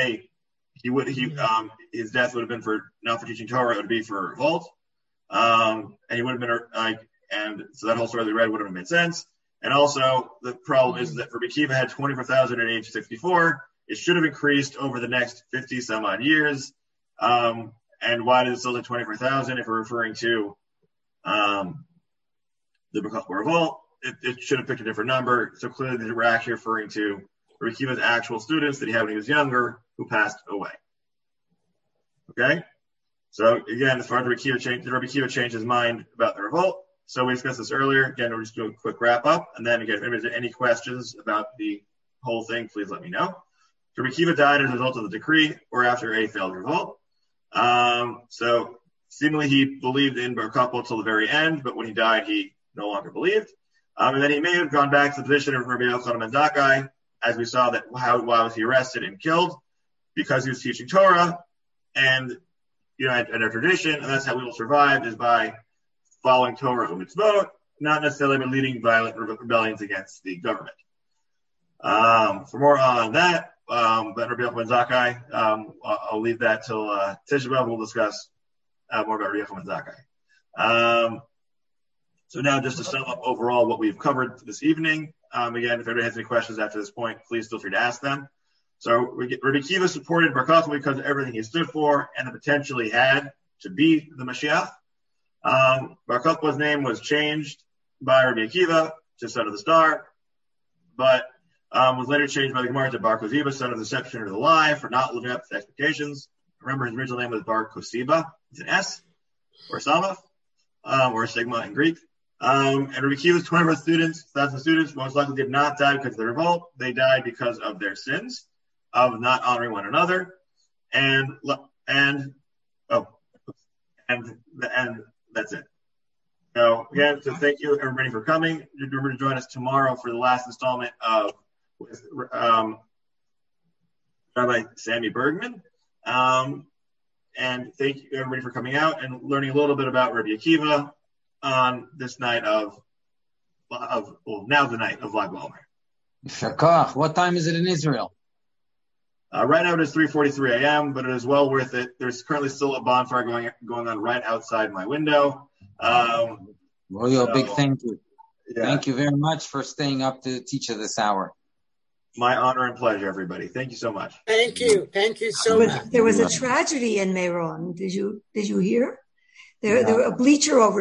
Speaker 1: his death would have been not for teaching Torah, it would be for revolt. And he would have been and so that whole story we read would have made sense. And also the problem is that Rabbi Akiva had 24,000 at age 64. It should have increased over the next 50 some odd years. And why does it still say 24,000 if we're referring to the Bar Kokhba revolt? It should have picked a different number. So clearly we're actually referring to Rabbi Akiva's actual students that he had when he was younger who passed away. Okay? So again, as far as Rabbi Akiva changed his mind about the revolt, So we discussed this earlier. Again, we're just doing a quick wrap up. And then again, if anybody's got any questions about the whole thing, please let me know. Rabbi Akiva died as a result of the decree or after a failed revolt. So seemingly he believed in Bar Kokhba till the very end, but when he died, he no longer believed. And then he may have gone back to the position of Rabbi Yochanan ben Zakkai, as we saw that why was he arrested and killed? Because he was teaching Torah, and in our tradition, and that's how we will survive, is by following Torah and mitzvot, not necessarily by leading violent rebellions against the government. For more on that, but Rabbi Yochanan ben Zakkai, I'll leave that till Tisha B'Av. We'll discuss more about Rabbi Yochanan ben Zakkai. So now just to sum up overall what we've covered this evening. Again, if anybody has any questions after this point, please feel free to ask them. So Rabbi Akiva supported Bar Kokhba because of everything he stood for and the potential he had to be the Mashiach. Bar Kokhba's name was changed by Rabbi Akiva to Son of the Star, but was later changed by the Gemara to Bar Koziba, son of the deception or the lie, for not living up to expectations. Remember, his original name was Bar Kosiba. It's an S, or Samach, or a Sigma in Greek. And Rabbi Akiva's 20 students, thousands of students, most likely did not die because of the revolt. They died because of their sins of not honoring one another. And that's it. So again, so thank you everybody for coming. Remember to join us tomorrow for the last installment of Rabbi Sammy Bergman. And thank you everybody for coming out and learning a little bit about Rabbi Akiva on this night now the night of Lag BaOmer.
Speaker 2: Shakach, what time is it in Israel?
Speaker 1: Right now it is 3:43 a.m., but it is well worth it. There's currently still a bonfire going on right outside my window. A
Speaker 2: big thank you. Yeah. Thank you very much for staying up to teach us this hour.
Speaker 1: My honor and pleasure, everybody. Thank you so much.
Speaker 5: Thank you so much.
Speaker 4: There was a tragedy in Meron. Did you hear? There a bleacher over